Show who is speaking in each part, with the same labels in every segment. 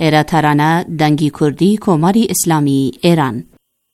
Speaker 1: ایراترانه دنگی کردی کماری اسلامی ایران.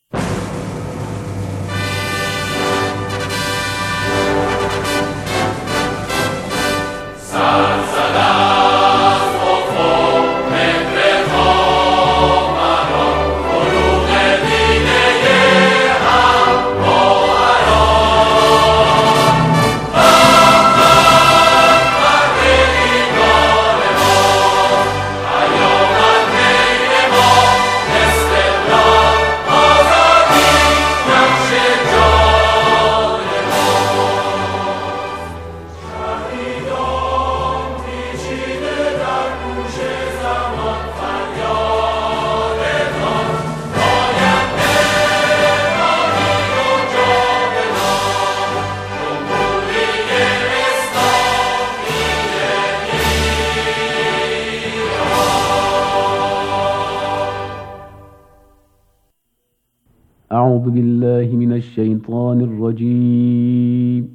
Speaker 2: أعوذ بالله من الشيطان الرجيم.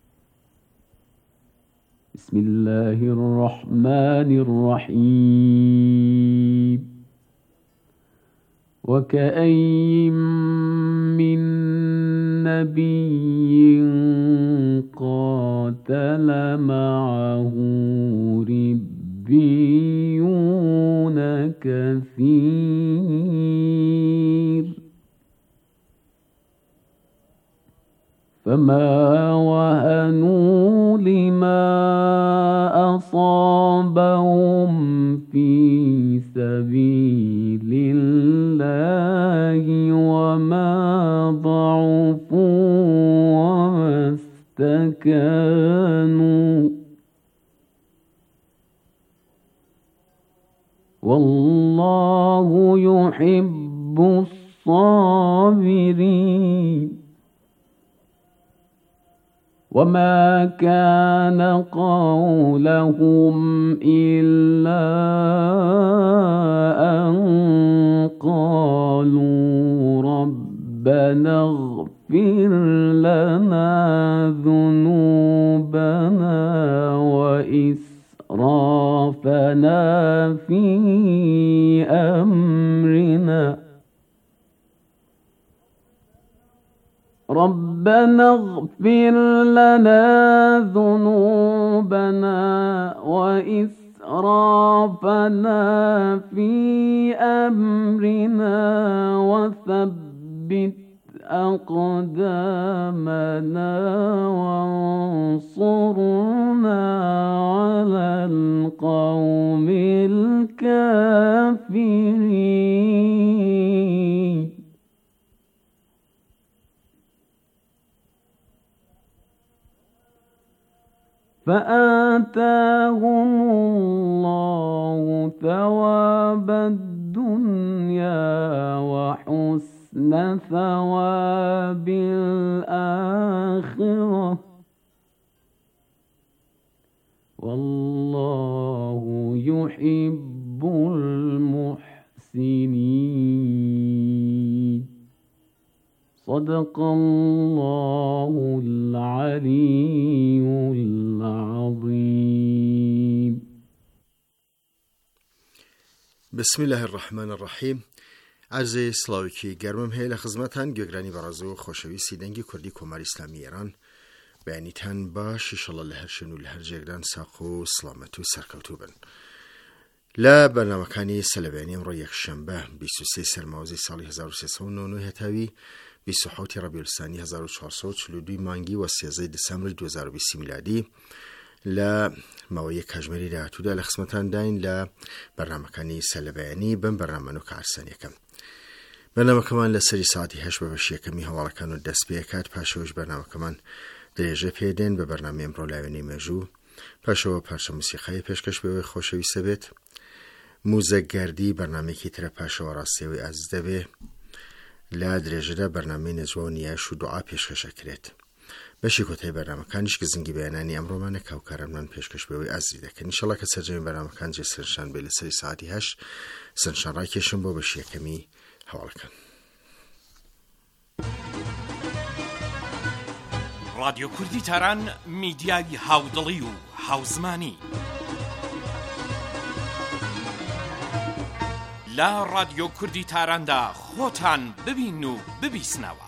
Speaker 2: بسم الله الرحمن الرحيم. وكأين من نبي قاتل معه ربيون كثير فما وهنوا لما أصابهم في سبيل الله وما ضعفوا وما استكانوا والله يحب الصابرين. وما كان قولهم إلا أن قالوا ربنا اغفر لنا ذنوبنا وإسرافنا في أمرنا ربنا اغفر لنا ذنوبنا وإسرافنا في أمرنا وثبت أقدامنا وانصرنا على القوم الكافرين. فآتاهم الله ثواب الدنيا وحسن ثواب الآخرة والله يحب المحسنين. صدق الله العلي العظيم.
Speaker 3: بسم الله الرحمن الرحیم. عرض سلاویکی گرمم هی لخدمتان گوگرانی برازو خوشویستی دنگی کردی کمر اسلامی ایران بیانیتان باش انشالله لهر شنو لهر جگران ساقو سلامت و سرکوتو بن. لا برنامه‌کانی سلبانی امروز یک شنبه 23 سرمایه‌ای سال 1399 هتاوی 27 ربیع الثانی 1442 مانگی و 13 دسامبر 2020 میلادی لا مویه کجمری را تو دل خدمتان داین لا برنامه‌کانی سلبانی بن برنامه کارسانی کم برنامه کمان لسری ساعتی 8 ببشی کمی حوالکانو دست بیکات پاشوش برنامه کمان درجه پیدن به برنامه امروز لایونی مجو پاشو پارچه موسیقی پیشکش به خوشوی سبت موزگردی برنامه کی تر پاشو راستی و از دبه لا درجه برنامه نجوانیه شو دعا پیشکش کرد بشی کتی برنامه کانش که زنگی بیانانی امروز من کاوکارم من پیشکش به عزیزه که انشالله که سرجمی برنامه کان جسرشان به لسری ساعتی 8 سنشان را کشم با بشی کمی حوال کن.
Speaker 4: رادیو کوردی تاران میدیای هاودڵی و هاوزمانی لا رادیۆ کوردی تاراندا خۆتان ببین و ببیسنەوە.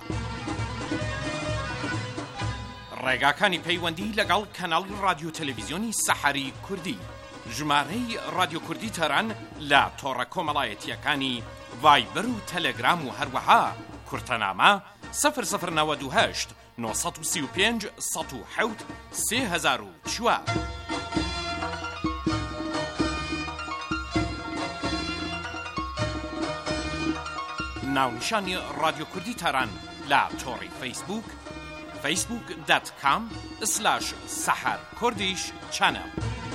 Speaker 4: ڕێگاکانی پەیوەندی لەگەڵ کەناڵی رادیۆ تەلەڤیزیۆنی سەحەری کوردی. ژمارەی رادیۆ کوردی تاران لە تۆڕە کۆمەڵایەتیەکانی ڤایبەر و تەلەگرام و هەروەها کورتەنامە 0098 935 107 3004. ناونیشانی رادیۆ کوردی تاران لە تۆڕی فەیسبوک facebook.com/saharkurdish-channel.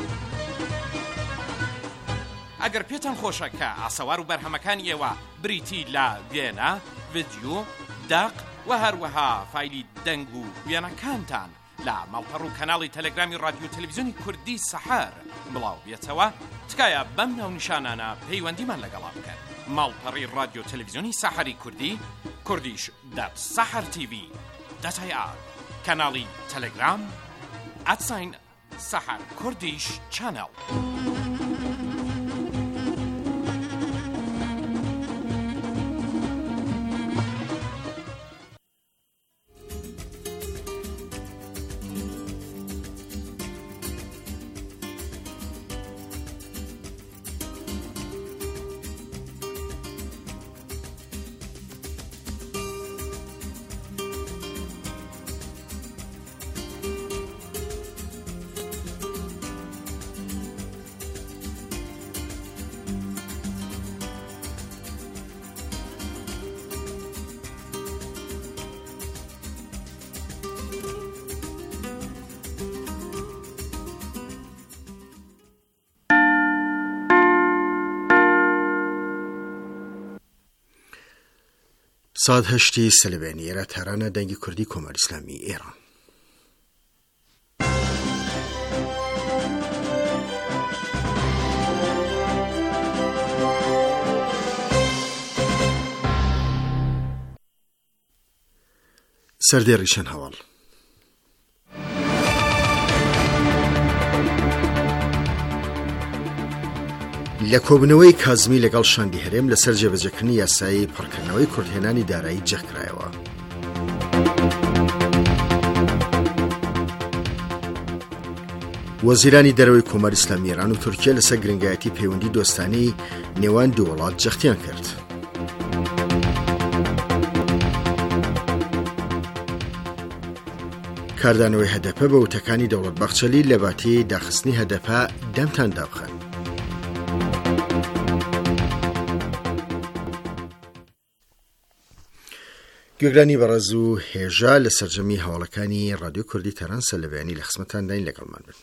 Speaker 4: ئەگەر پێتان خۆشە کە ئاسەوار و بەرهەمەکانی ئێوە بریتی لە وێنە، ڤیدیۆ، دەق و هەروەها فایلی دەنگ و وێنەکانتان لە ماڵپەڕ و کەناڵی تەلەگرامی رادیۆ تەلەڤیزیۆنی کوردی سەحەر بڵاو بێتەوە، تکایە بەم ناونیشانانە پەیوەندیمان لەگەڵا بکەن. ماڵپەڕی رادیۆ تەلەڤیزیۆنی سەحەری کوردی kurdish.sahartv.ir. کەناڵی تەلەگرام @saharkurdish-channel.
Speaker 3: ساد هەشتی سەلبێنیێرە تارانە دەنگی کوردی کۆماری ئیسلامی ئێران. سەردێڕی شەن هەواڵ. لە کۆبنەوەی کازمی لەگەڵ شاندی هەرێم لەسەر جێبەجێکردنی یاسایی پڕکردنەوەی کورتهێنانی دارایی جەخکرایەوە. وەزیرانی دەرەوەی کۆماری ئیسلامی ئێران و تورکیا لەسەر گرنگایەتی پەیوەندی دۆستانەی نێوان دوو وڵات جەختیان کرد. کاردانەوەی هەدەپە بە وتەکانی دەوڵەت بەخچەلی لە باتی داخستنی هەدەپە دەمتان دابخەن. گوێگرانی بەڕێز و هێژا لە سەرجەمی هەواڵەکانی رادیۆ کوردی تەران سەلەڤیانی لە خزمەتان داین لەگەڵمان بن.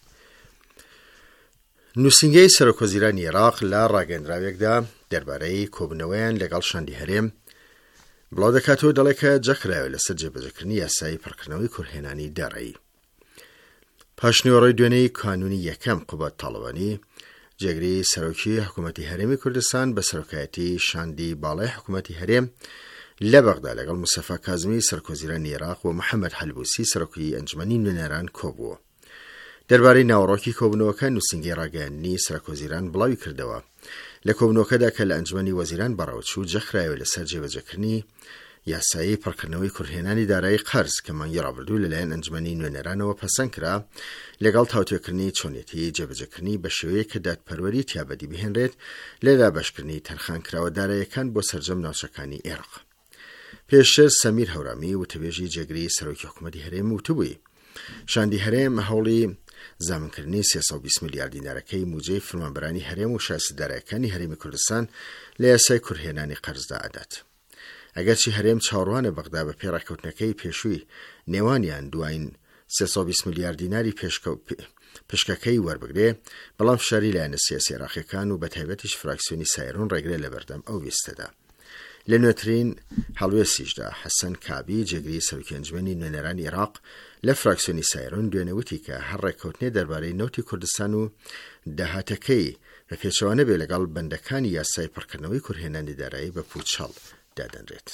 Speaker 3: نووسینگەی سەرۆکوەزیرانی عێراق لە ڕاگەیەندراوێکدا دەربارەی کۆبنەوەیان لەگەڵ شاندی هەرێم بڵاو دەکاتەوە دەڵێت کە جەخرایەوە لەسەر جێبەجێکردنی یاسایی پڕکردنەوەی کورتهێنانی دارایی. پاشنیوەڕۆی دوێنەی کانونی یەکەم قوبەت تاڵەبانی جێگری سەرۆکی حکوومەتی هەرێمی کوردستان بە سەرۆکایەتی شاندی باڵای حکوومەتی هەرێم لە بەغدا لەگەڵ موسەفا کازمی سەرکۆزیرانی عێراق و محەممەد حەلبوسی سەرۆکی ئەنجومەنی نوێنەران کۆبووە. دەربارەی ناوەڕۆکی کۆبنەوەکە نووسینگەی ڕاگەیاندنی سەرکۆزیران بڵاوی کردەوە لە کۆبنەوەکەدا کە لە ئەنجومەنی وەزیران بەڕاوچوو جەخرایەوە لەسەر جێبەجێکردنی یاسایی پڕکردنەوەی کورتهێنانی دارایی قەرز کە مانگی ڕابردوو لەلایەن ئەنجومەنی نوێنەرانەوە پەسەند کرا لەگەڵ تاوتوێکردنی چۆنیەتی جێبەجێکردنی بە شێوەیە کە دادپەروەری تیابەتی بهێنرێت لە دابەشکردنی تەرخانکراوە داراییەکان بۆ سەرجەم ناوچەکانی عێراق. پێشتر سەمیر هەورامی وتەبێژی جێگری سەرۆکی حکوومەتی هەرێم وتبووی شاندی هەرێم هەوڵی زامنکردنی 320 میلیارد دینارەکەی موجەی فرمانبەرانی هەرێم و شایستەدارەکانی هەرێمی کوردستان لە یاسای کورتهێنانی قەرزدا ئەدات. ئەگەرچی هەرێم چاوەڕوانە بەغدا بە پێڕاکەوتنەکەی پێشووی نێوانیان دوایین 320 میلیارد دیناری پشکەکەی وەربگرێ، بەڵام فشاری لایەنە سیاسی عێراقیەکان و بەتایبەتیش فراکسیۆنی سایرۆن ڕێگرێ لە بەردەم ئەو ویستەدا. لە نوێترین هەڵوێستیشدا حەسەن کابی جێگری سەرۆکی ئەنجومەنی نوێنەرانی عێراق لە فراکسیۆنی سایرۆن دوێنەوتی کە هەر ڕێککەوتنێ دەربارەی نەوتی کوردستان و داهاتەکەی بە پێچەوانە بێ لەگەڵ بەندەکانی یاسای پڕکردنەوەی کورتهێنانی دارایی بە پوچەڵ دادەنرێت.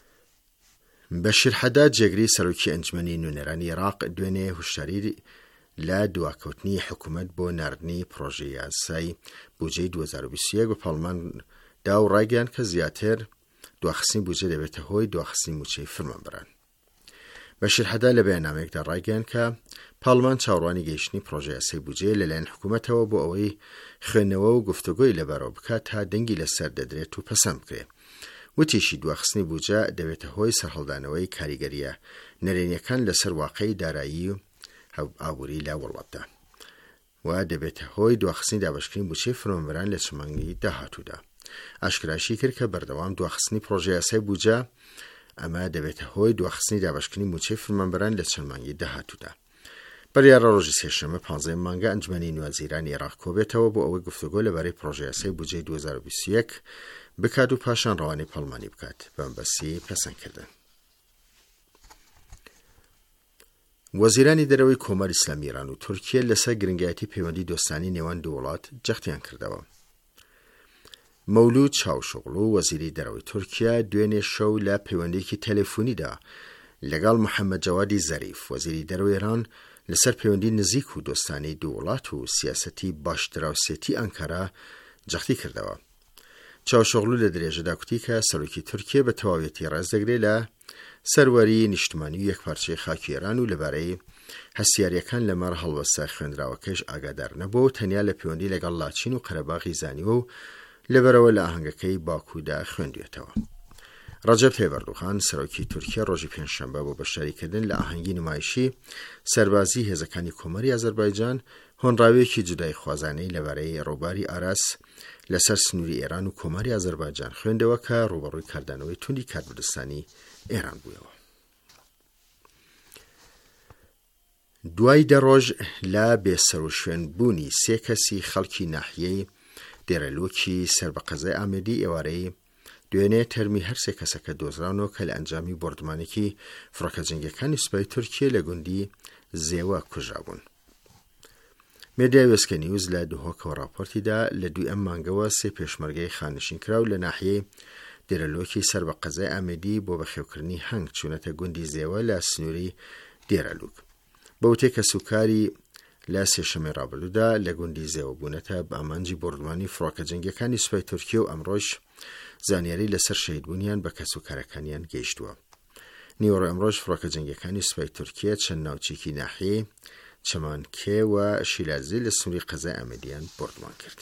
Speaker 3: بەشیر حەداد جێگری سەرۆکی ئەنجومەنی نوێنەرانی عێراق دوێنێ هوشیاری لا دواکەوتنی حکوومەت بۆ ناردنی پرۆژەی یاسای بودجەی 2021 بە پاڵمان دا و ڕایگەیان کە زیاتر دواخستنی بودجە دەبێتە هۆی دواخستنی موچەی فەرمانبەران. بەشیر حەدا لە بەیاننامەیەکدا ڕایگەیان کە پاڵمان چاوەڕوانی گەیشتنی پرۆژەی یاسای بودجە لەلایەن حکوومەتەوە بۆ ئەوەی خوێندنەوە و گفتوگۆی لەبەرەوە بکات تا دەنگی لەسەر دەدرێت و پەسەند بکرێت. وتیشی دواخستنی بودجە دەبێتە هۆی سەرهەڵدانەوەی کاریگەریە نەرێنیەکان لەسەر واقعی دارایی و ئابووری لا وڵاتدا و دەبێتە هۆی دواخستنی دابەشکردنی بودجەی فەرمانبەران لە چمانگی داهاتوودا. ئاشکراشی کرد کە بەردەوام دواخستنی پرۆژەی یاسای بودجە ئەمە دەبێتە هۆی دواخستنی دابەشکردنی موچەی فەرمانبەران لە چەندمانگی داهاتوودا. بەریارە ڕۆژی سێشەممە 15 مانگە ئەنجومەنی نوێنەرانی عێراق کۆبێتەوە بۆ ئەوەی گفتوگۆ لەبارەی پرۆژەی یاسای بودجەی 2021 بکات و پاشان ڕەوانەی پەڵمانی بکات بەمبەستی پەسەندکردن. وەزیرانی دەرەوەی کۆمەری ئیسلامی ئێران و تورکیە لەسەر گرنگایەتی پەیوەندی دۆستانی نێوان دوو وڵات جەختیان کردەوە. مەولود چاوشۆغڵو وەزیری دەرەوەی تورکیا دوێنێ شەو لە پەیوەندیەکی تەلەفۆنیدا لەگەڵ محەممەد جەوادی زەریف وەزیری دەرەوەی ئێران لەسەر پەیوەندی نزیک و دۆستانی دوو وڵات و سیاسەتی باشدراوسێتی ئەنکارا جەختی کردەوە. چاوشۆغڵو لە درێژەدا کوتی کە سەرۆکی تورکیە بە تەواویەتی ڕێز دەگرێت لە سەروەری نیشتمانی و یەکپارچەی خاکی ئێران و لەبارەی هەستیاریەکان لەمەڕ هەڵوەسە خوێندراوەکەش ئاگادار نەبووە و تەنیا لە پەیوەندی لەگەڵ لاچین و قەرەباغی زانیوە و لەبەرەوە لە ئاهەنگەکەی باکوودا خوێندوێتەوە. ڕەجەب تایب ئەردوغان سەرۆکی تورکیا ڕۆژی پێنجشەممە بۆ بەشداریکردن لە ئاهەنگی نمایشی سەربازی هێزەکانی کۆمەری ئازەربایجان هۆنراوێکی جودای خوازانەی لەبارەی ڕووباری ئاراس لەسەر سنووری ئێران و کۆمەری ئازەربایجان خوێندەوە کە ڕوبەڕووی کاردانەوەی توندی کاربردستانی ئێران بوویەوە. دوای دەڕۆژ لە بێسەروشوێن بوونی سێ کەسی خەڵکی ناحیەی دێرەلوکی سەر بە قەزای ئامێدی ئێوارەی دوێنێ تەرمی هەر سێ کەسەکە دۆزراونەوە کە لە ئەنجامی بۆردمانێکی فڕۆکە جەنگیەکانی سوپای تورکیە لە گوندی زێوە کوژرابوون. مێدیای وێسکە نیوز لە دوهۆکەوە راپۆرتیدا لە دوای ئەم مانگەوە سێ پێشمەرگەی خانشینکراو لە ناحیەی دێرەلۆکی سەر بە قەزای ئامێدی بۆ بەخێوکردنی هەنگ چوونەتە گوندی زێوە لە سنووری دێرەلوک. بەوتێ کە سوکاری لە سێشەمەی ڕابردوودا لە گوندی زێوە بوونەتە بە ئامانجی بۆردمانی فڕۆکە جەنگیەکانی سوپای تورکیە و ئەمڕۆژ زانیاری لەسەر شەهیدبوونیان بە کەسوکارەکانیان گەیشتووە. نیوەڕۆ ئەمڕۆژ فڕۆکە جەنگیەکانی سوپای تورکیە چەند ناوچێکی ناحیەی چەمانکێ و شیلازی لە سنووری قەزای ئامێدیان بۆردمان کرد.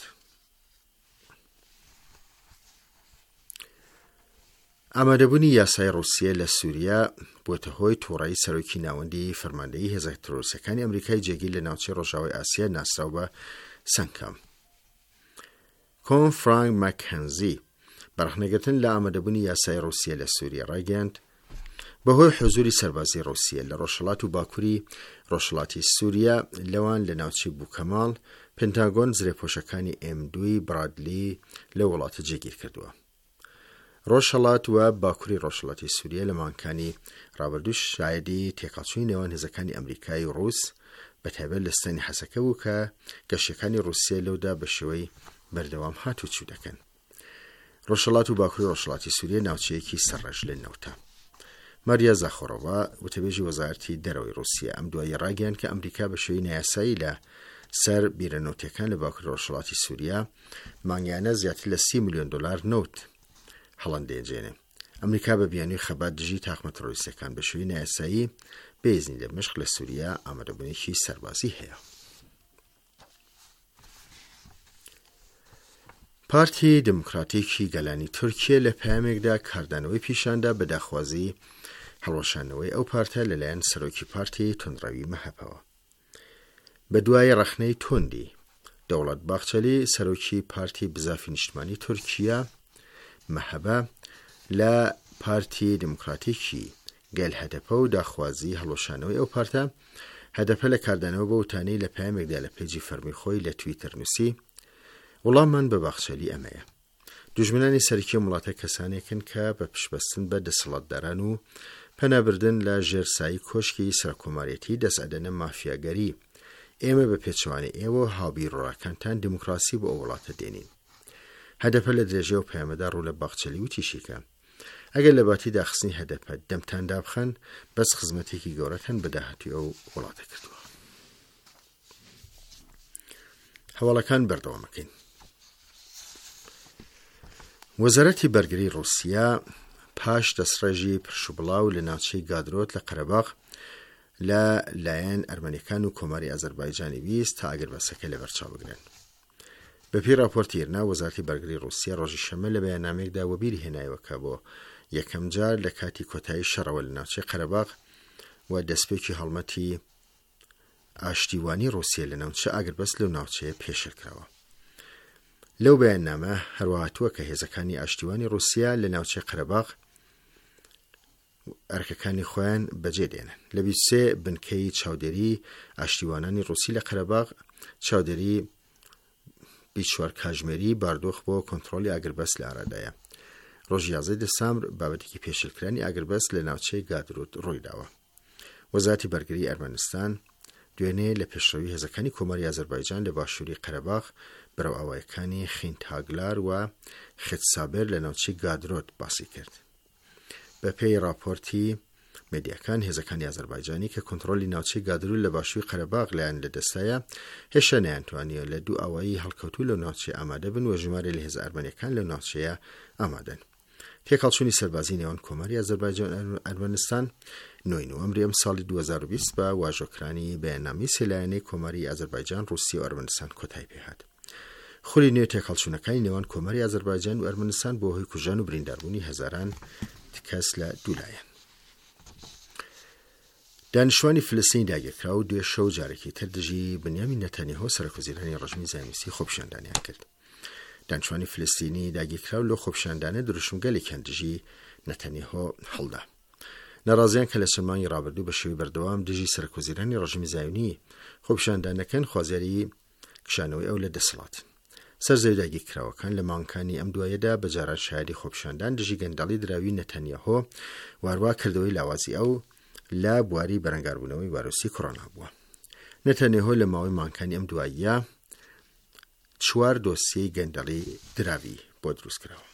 Speaker 3: ئامادەبوونی یاسای ڕووسیە لە سووریا بۆتە هۆی تووڕەیی سەرۆکی ناوەندی فەرماندەیی هێزە تەرۆریستەکانی ئەمریکای جێگیر لە ناوچەی ڕۆژاوای ئاسیا ناسراو بە سەنگکەم. کۆن فرانک ماکهەنزی بەڕەخنەگرتن لە ئامادەبوونی یاسای ڕووسیە لە سووریا ڕایگەیاند بەهۆی حوزوری سەربازی ڕووسیە لە ڕۆژهەڵات و باکووری ڕۆژهەڵاتی سووریا لەوان لە ناوچەی بووکەماڵ پێنتاگۆن زرێپۆشەکانی M2 برادلی لە وڵاتە جێگیر کردووە. ڕۆژهەڵات و باکووری ڕۆژهەڵاتی سووریا لە مانگەکانی ڕابردوو شایەدی تێکەڵچوونی نێوان هێزەکانی ئەمریکای و ڕووس بەتایبەت لە ستانی حەسەکە بوو کە گەشتەکانی ڕووسیا لەودا بە شێوەی بەردەوام هاتوو چوو دەکەن. ڕۆژهەڵات و باکووری ڕۆژهەڵاتی سووریا ناوچەیەکی سەرڕەش لە نەوتە. ماریا زاخۆرۆڤا وتەبێژی وەزارەتی دەرەوەی ڕووسیا ئەم دوای ڕایگەیاند کە ئەمریکا بە شێوەی نایاسایی لە سەر بیرەنەوتەکان لە باکووری ڕۆژهەڵاتی سووریا مانگیانە زیاتر لە $30 ملیۆن نەوت هەڵەندێجێنێ. ئەمریکا بە بیانووی خەبات دژی تاقمە تەرۆریستەکان بە شێوەی نایاسایی بێزنی لە دمشق لە سووریا ئامادەبوونێکی سەربازی هەیە. پارتی دموکراتیکی گەلانی تورکیە لە پەیامێکدا کاردانەوەی پیشاندا بە داخوازی هەڵوەشانەوەی ئەو پارتە لەلایەن سەرۆکی پارتی توندڕەوی مەهەبەوە. بە دوای ڕەخنەی توندی دەوڵەت باخچەلی سەرۆکی پارتی بزافی نیشتمانی تورکیا مەهەبە لە پارتی دموکراتیکی گەل هەدەپە و داخوازی هەڵوەشانەوەی ئەو پارتە هەدەپە لە کاردانەوە بە وتانەی لە پەیامێکدا لە پێیجی فەرمی خۆی لە تویتر نووسی وڵاممان بە باخچەلی ئەمەیە. دوژمنانی سەرکی وڵاتە کەسانێکن کە بە پشبەستن بە دەسەڵاتداران و پەنابردن لە ژێرسایی کۆشکی سەرکۆماریەتی دەسەدەنە مافیاگەری ئێمە بە پێچوانی ئێوە هاوبیرڕاکانتان دموکراسی بۆ ئەو وڵاتە دێنین. هەدەپە لە درێژە و پەیامەدا ڕوو لە باخچەلی وتیشیکە ئەگەر لە باتی داخستنی هەدەپە دەمتان دابخەن بەس خزمەتێکی گەورەتەن بە داهاتی ئەو وڵاتە کردووە. هەواڵەکان بەردەوامەکەین. وەزارەتی بەرگری رووسیا پاش دەستڕێژی پرشوبڵاو لە ناوچەی گادرۆت لە قەرەباغ لە لایەن ئەرمەنیەکان و کۆماری ئازەربایجانی ویست تا ئەگەربەسەکە لەبەرچاو بگرن. بەپێی راپۆرتی ئیرنا، وەزارەتی بەرگری رووسیا ڕۆژی شەمە لە بەیاننامەیەکدا وەبیری هێنایەوە کە بۆ یەکەم جار لە کاتی کۆتایی شەڕەوە لە ناوچەی قەرەباغ و دەستپێکی هەڵمەتی ئاشتیوانی رووسیا لە ناوچە ئاگربەست لەو ناوچەیە پێشێل کراوە. لەو بەیاننامە هەروەهاتووە کە هێزەکانی ئاشتیوانی رووسیا لە ناوچەی قەرەباغ ئەرکەکانی خۆیان بەجێ دێنن. لە 23 بنکەی چاودێری ئاشتیوانانی رووسی لە قەرەباغ چاودێری 24 کاتژمێری باردۆخ بۆ کۆنتڕۆلی ئاگربەست لە ئارادایە. ڕۆژی 11 دەسامبر بابەتێکی پێشێلکرانی ئاگربەست لە ناوچەی گادرۆت ڕوویداوە. وەزارەتی بەرگری ئەرمەنستان دوێنێ لە پێشڕەوی هێزەکانی کۆماری ئازەربایجان لە باشووری قەرەباغ بەرەو ئاوایەکانی خینتاگلار و خێتسابێر لە ناوچەی گادرۆت باسی کرد. بەپێی راپۆرتی مێدیاکان، هێزەکانی ئازەربایجانی کە کۆنتڕۆلی ناوچەی گادرۆت لە باشووری قەرەباغ لایەن لەدەستایە، هێشتا نەیانتوانیوە لە دوو ئاوایی هەڵکەوتوو لەو ناوچەیە ئامادە بن و ژمارە لە هێزە ئەرمەنیەکان لەو ناوچەیە ئامادەن. تێکەڵچوونی سەربازی نێوان کۆماری ئازەربایجان و ئەرمەنستان 9 نوێمبری ئەم ساڵی 2020 بە واژۆکرانی بەیاننامەی سێلایەنەی کۆماری ئازەربایجان، رووسیا و ئەرمەنستان کۆتایی پێهات. خولی نوێ تێکەڵچوونەکانی نێوان کۆماری ئازەربایجان و ئەرمەنستان بۆ هۆی کوژان و برینداربوونی هەزاران کەس لە دوولایەن. دانیشتوانی فلستین داگیرکرا و دوێ شەو جارێکی تر دژی بنیامین نەتەنیاهۆ سەرۆکوەزیرانی ڕەژیمی زایۆنیستی خۆپیشاندانیان کرد. دانیشتوانی فلستینی داگیرکرا و لە خۆپیشاندانە دروشمگەلێکیان دژی نەتەنیاهۆ هەڵدا. ناڕازیان کە لە سەرمانی ڕابردوو بە شێوەی بەردەوام دژی سەرۆکوەزیرانی ڕەژیمی زایۆنی خۆپیشاندانەکەن خوازیاری کشانەوەی ئەو لە دەسەڵات. سەرزەوی داگیرکراوەکان لە مانگەکانی ئەم دوایەدا بەجاران شایەتی خۆپیشاندان دژی گەندەڵی دراوی نەتەنیاهۆ وارووا کردەوەی لاوازی ئەو لە بواری بەرەنگاربوونەوەی واروسی کۆڕۆنا بووە. نەتەنیاهۆ لە ماوەی مانگەکانی ئەم دواییە 4 دۆسیەی گەندەڵی دراوی بۆ دروست کراوە.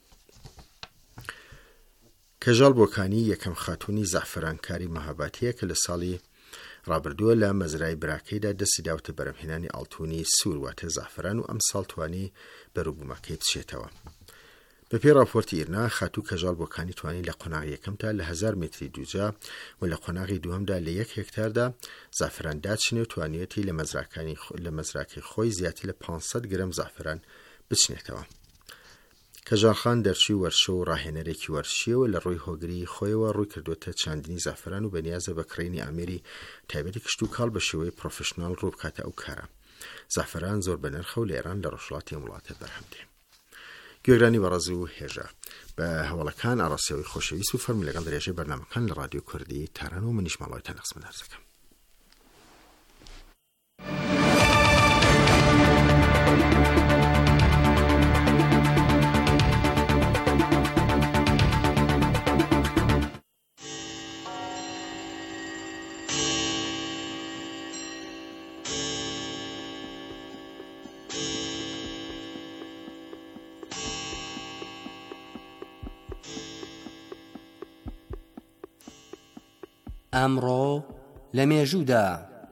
Speaker 3: کەژاڵ بۆکانی یەکەم خاتوونی زەعفرانکاری مەهاباتیە کە لە ساڵی ڕابردووە لە مەزرای براکەیدا دەستی داوتە بەرەمهێنانی ئاڵتوونی سوور واتە زەعفران و ئەم ساڵ توانی بەرووبوومەکەی بچێتەوە. بەپێی راپۆرتی ئیرنا، خاتوو کەژاڵ بۆکانی توانی لە قۆناغی یەکەمدا لە 1000 متری دووجا و لە قۆناغی دووەمدا لە 1 هێکتاردا زەعفران داچنێ و توانیەتی لە مەزراکەی خۆی زیاتر لە 500 گرم زەعفران بچنێتەوە. کەژاڵخان دەرچووی وەرشە و ڕاهێنەرێکی وەرشیەوە لە ڕووی هۆگری خۆیەوە ڕووی کردوتە چاندنی زەعفران و بەنیازە بە کڕینی ئامێری تایبەتی کشت و کاڵ بە شێوەی پرۆفشناڵ ڕوو بکاتە ئەو کارە. زەعفران زۆر بەنرخە و لە ئێران لە ڕۆژهەڵاتی ئەم وڵاتە بەرهەمدێ. گوێگرانی بەڕێز و هێژە، بە هەواڵەکان ئاڕاستیەوەی خۆشەویست و فەرمی لەگەڵ درێژەی بەرنامەکان لە رادیۆ کوردی تاران و منیش ماڵەوەی نەخسمە نەرزەکەم.
Speaker 5: ئەمڕۆ لە مێژوودا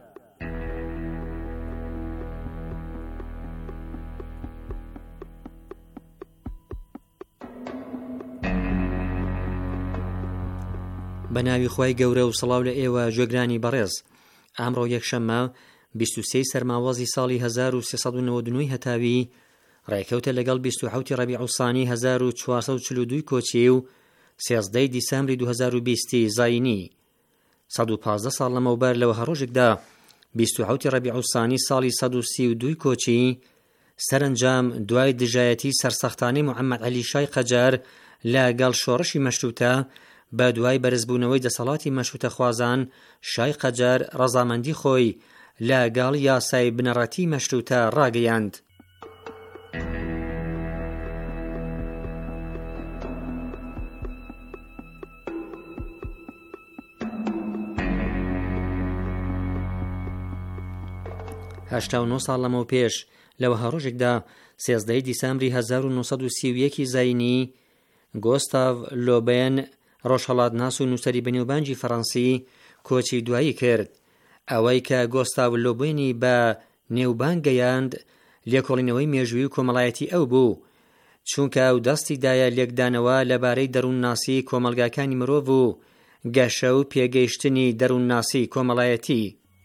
Speaker 5: بە ناوی خوای گەورە و سڵاو لە ئێوە گوێگرانی بەڕێز. ئەمڕۆ یەکشەممە 23 سەرماوەزی ساڵی 1399 هەتاوی ڕێکەوتە لەگەڵ 27 ڕەبیع الثانی 1442 کۆچی و 13 دیسەمبری 2020 زاینی. 115 ساڵ لەمەوبەر لەوە هەڕۆژێکدا 27 ڕەبیع الثانی ساڵی 132 کۆچی سەرنجام دوای دژایەتی سەرسەختانی محەممەد عەلی شای قەجار لەگەڵ شۆڕشی مەشروتە بە دوای بەرزبوونەوەی دەسەڵاتی مەشروتە خوازان، شای قەجار ڕەزامەندی خۆی لەگەڵ یاسای بنەڕەتی مەشروتە ڕاگەیاند. هەشتا و 9 ساڵ لەمەوە پێش لەوە هەڕۆژێکدا 13 دیسەمبری 1931 زاینی گۆستاڤ لۆبێن ڕۆژهەڵاتناس و نووسەری بەنێوبانجی فەڕەنسی کۆچی دوایی کرد. ئەوەی کە گۆستاڤ لۆبێنی بە نێوبان گەیاند لێکۆڵینەوەی مێژووی و کۆمەڵایەتی ئەو بوو، چونکە ئەو دەستیدایە لێکدانەوە لەبارەی دەروونناسی کۆمەلگاکانی مرۆڤ و گەشە و پێگەیشتنی دەروونناسی کۆمەڵایەتی.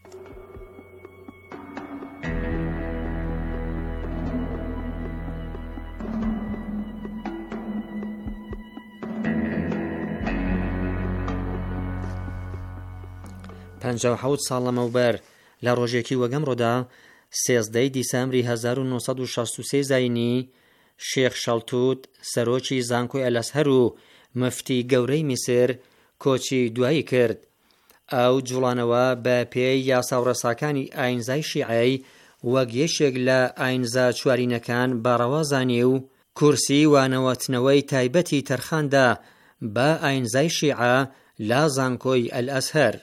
Speaker 5: پەنجاو حەوت ساڵ لەمەوبەر لە ڕۆژێکی وەگەمڕۆدا 13 دیسەمبری 1963 زاینی شێخ شەڵتوت سەرۆکی زانکۆی ئەلەزهەر و مفتی گەورەی میسر کۆچی دوایی کرد. ئەو جوڵانەوە بە پێی یاساوڕەساکانی ئاینزای شیعەی وەک یەکێک لە ئاینزا چوارینەکان باڕەوازانی و کورسی وانەوەتنەوەی تایبەتی تەرخاندا بە ئاینزای شیعە لا زانکۆی ئەلئەزهەر.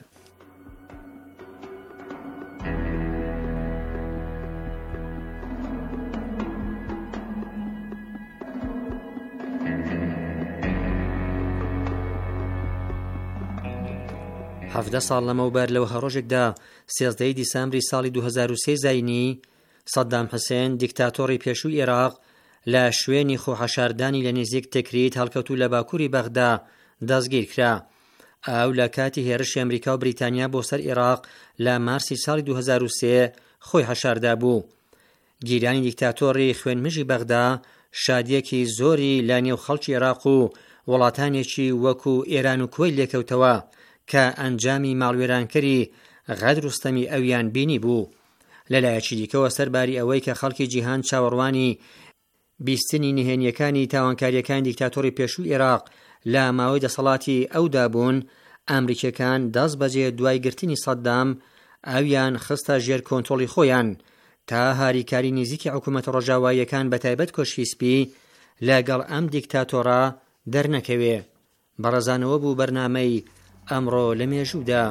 Speaker 5: هەفدە ساڵ لەمەوبەر لەو هەڕۆژێکدا 13 دیسەمبری ساڵی 2003 زاینی سەدام حوسێن دیکتاتۆری پێشووی عێراق لە شوێنی خۆحەشاردانی لە نزیک تکریت هەڵکەوتو لە باکووری بەغدا دەستگیر کرا. ئەو لە کاتی هێرشی ئەمریکا و بریتانیا بۆ سەر عێراق لە مارسی ساڵی 2003 خۆی هەشاردا بوو. گیرانی دیکتاتۆری خوێنمژی بەغدا شادیەکی زۆری لە نێو خەڵکی عێراق و وڵاتانێکی وەکو ئێران و کوێت لێکەوتەوە کە ئەنجامی ماڵوێرانکەری غەدروستەمی ئەویان بینی بوو. لەلایەکی دیکەوە سەرباری ئەوەی کە خەڵکی جیهان چاوەڕوانی بیستنی نهێنیەکانی تاوانکاریەکانی دیکتاتۆری پێشووی عێراق لە ماوەی دەسەڵاتی ئەودا بوون، ئەمریکیەکان دەست بەجێ دوای گرتنی سەدام ئەویان خستە ژێر کۆنتڕۆڵی خۆیان تا هاریکاری نزیکی حکوومەتە ڕۆژاواییەکان بەتایبەت کۆشیسپی لەگەڵ ئەم دیکتاتۆرە دەرنەکەوێ. بەڕێزانەوە بوو بەرنامەی ئەمڕۆ لە مێژوودا.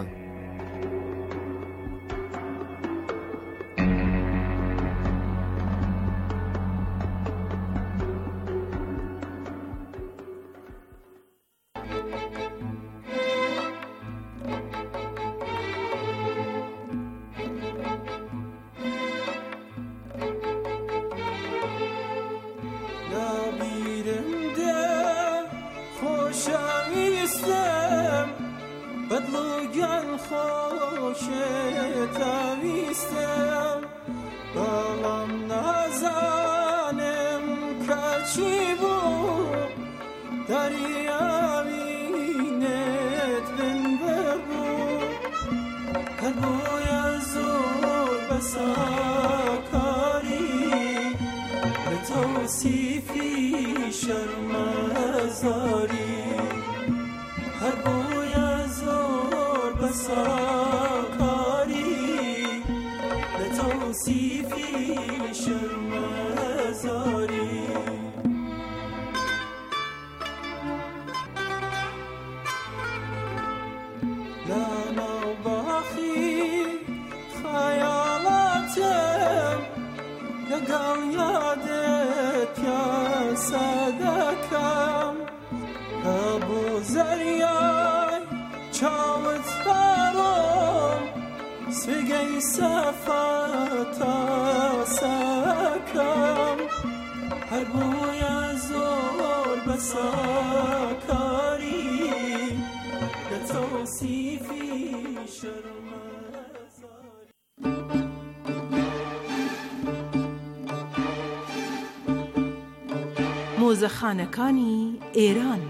Speaker 6: بدلوگن خوشتاویستم بەڵام نازانم کەچی بوو دەریاوینێت بنبەر بوو هەر بۆیە زۆر بەساکاری بە تەوسیفی شەرمەزاری هەر بۆیە زۆر بەساکاری بە تەوسیفی شەرمەزاری لە ناوباخی خەیاڵاتم لەگەڵ یادت پیاسە دەکەم کە بۆ زەریای چاوت بەڕۆم سوێگەی سەفاتاسەکەم هەر بۆیە زۆر بەساکاری لە تەوسیفی شەرمەزاری
Speaker 7: مۆزەخانەکانی ئێران.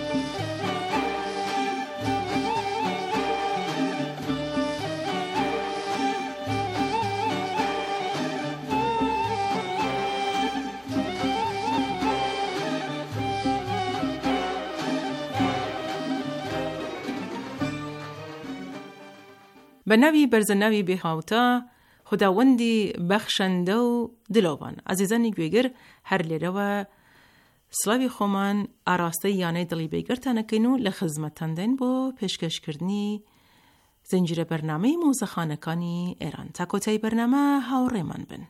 Speaker 7: بە ناوی بەرزەناوی بێهاوتە خوداوەندی بەخشەندە و دلۆڤان. عەزیزانی گوێگر هەر لێرەوە سڵاوی خۆمان ئاراستەی یانەی دڵی بێگەرتانەکەین و لە خزمەتتان دێن بۆ پێشکەشکردنی زنجیرە بەرنامەی مۆزەخانەکانی ئێران. تا کۆتایی بەرنامە هاوڕێمان بن.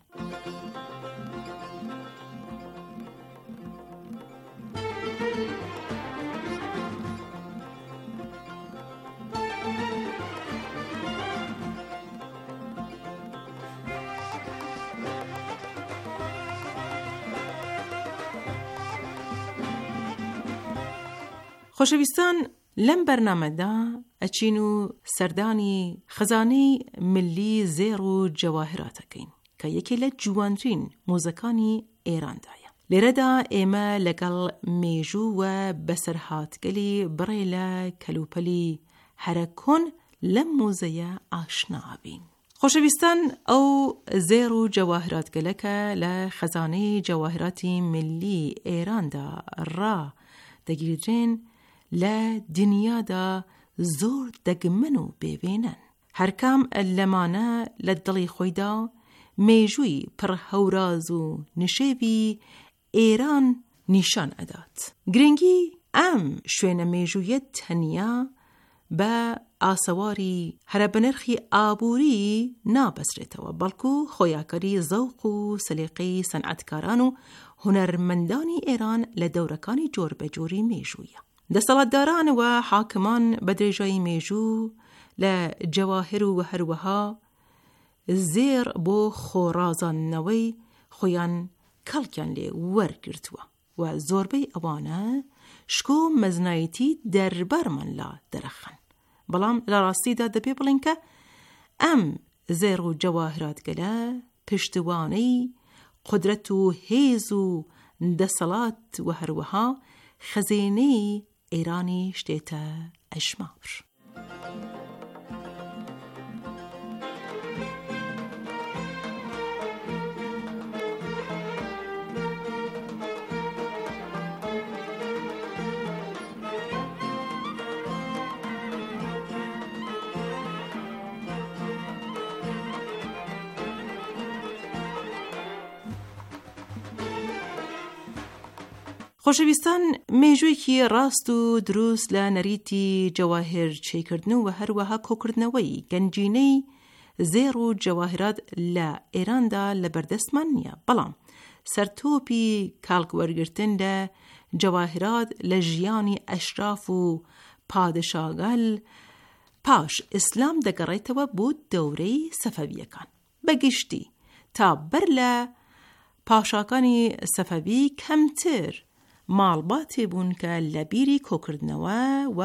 Speaker 7: خۆشەویستان لەم بەرنامەدا ئەچین و سەردانی خەزانەی ملی زێڕ و جەواهراتەکەین کە یەکێ لە جوانترین مۆزەکانی ئێراندایە. لێرەدا ئێمە لەگەڵ مێژوو و بەسەرهاتگەلی بڕێ لە کەلوپەلی هەرەکۆن لەم مۆزەیە ئاشنابین. خۆشەویستان ئەو زێڕ و جەواهراتگەلەکە لە خەزانەی جەواهراتی ملی ئێراندا ڕا دەگیرێن لە دنیادا زۆر دەگمەن و بێوێنن. هەرکام لەمانە لە دڵی خۆیدا مێژووی پڕ هەوراز و نشێوی ئێران نیشان ئەدات. گرنگی ئەم شوێنە مێژوویە تەنیا بە ئاسەواری هەرە بەنرخی ئابووری نابەسرێتەوە، بەڵکو خۆیاکەری زەوق و سەلیقەی سەنعەتکاران و هونەرمەندانی ئێران لە دەورەکانی جۆربەجۆری مێژوویە. دەسەڵاتداران و حاکمان بە درێژایی مێژوو لە جەواهر و هەروەها زێر بۆ خۆڕازاندنەوەی خۆیان کەڵکیان لێ وەرگرتووە و زۆربەی ئەوانە شکۆ مەزنایەتی دەربارمان لا دەرەخەن. بەڵام لە ڕاستیدا دەبێ بڵین کە ئەم زێر و جەواهراتگەلە پشتوانەی قدرەت و هێز و دەسەڵات و هەروەها خەزێنەی ئێرانی شتێتە ئەژمار. خۆشەویستان مێژوویەکی ڕاست و دروست لە نەریتی جەواهر چێکردن و هەروەها کۆکردنەوەی گەنجینەی زێڕ و جەواهرات لە ئێراندا لە بەردەستمان نییە، بەڵام سەرتۆپی کاڵکوەرگرتن لە جەواهرات لە ژیانی ئەشراف و پادشاگەل پاش ئیسلام دەگەڕێتەوە بۆ دەورەی سەفەویەکان. بەگشتی تا بەر لە پاشاکانی سەفەوی کەمتر ماڵباتێ بوون کە لە بیری کۆکردنەوە و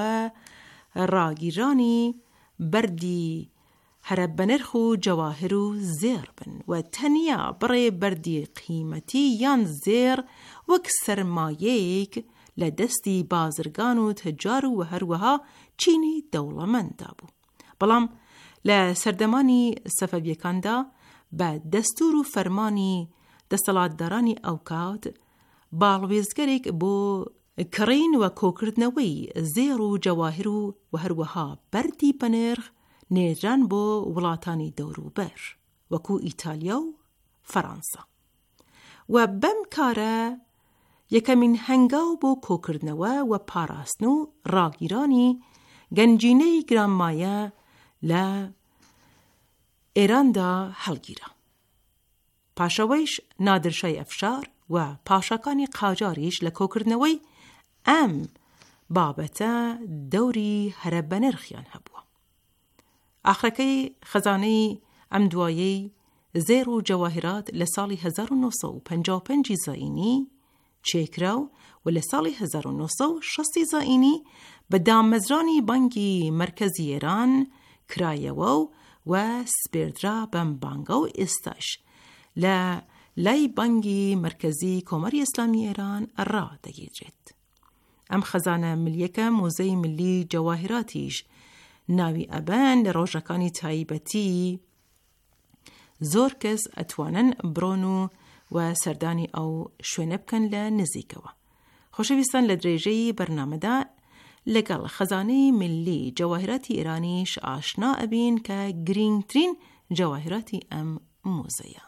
Speaker 7: ڕاگیرانی بەردی هەرە بەنرخ و جەواهر و زێر بن و تەنیا بڕێ بەردی قیمەتی یان زێر وەک سەرمایەیەک لە دەستی بازرگان و تجار و هەروەها چینی دەوڵەمەنددا بوو. بەڵام لە سەردەمانی سەفەویەکاندا بە دەستور و فەرمانی دەسەڵاتدارانی ئەو کات باڵوێزگەرێک بۆ کڕین و کۆکردنەوەی زێر و جەواهر و هەروەها بەردی بەنرخ نێران بۆ وڵاتانی دەوروبەر وەکو ئیتالیا و فەڕەنسا و بەم کارە یەکەمین هەنگاو بۆ کۆکردنەوە و پاراستن و ڕاگیرانی گەنجینەی گرانمایە لە ئێراندا هەڵگیرا. پاشەوەیش نادرشای ئەفشار و پاشاکانی قاجاریش لە کۆکردنەوەی ئەم بابەتە دەوری هەرە بەنرخیان هەبووە. ئاخرەکەی خەزانەی ئەم دوایەی زێر و جەواهرات لە ساڵی 1955 زاینی چێکراو و لە ساڵی 1960 زاینی بە دامەزرانی بانکی مرکزی ئێران کرایەوە و سپێردرا بەم بانگە و ئێستاش لە لای بانکی مرکزی کۆمەری ئیسلامی ئێران ڕادەگیرێت. ئەم خەزانە ملیەکە مۆزەی ملی جەواهراتیش ناوی ئەبەن لە ڕۆژەکانی تایبەتی زۆر کەس ئەتوانن بڕۆن و سەردانی ئەو شوێنە بکەن لە نزیکەوە. خۆشەویستان لە درێژەی بەرنامەدا لەگەڵ خەزانەی ملی جەواهراتی ئێرانیش ئاشنا ئەبین کە گرنگترین جەواهراتی ئەم مۆزەیە.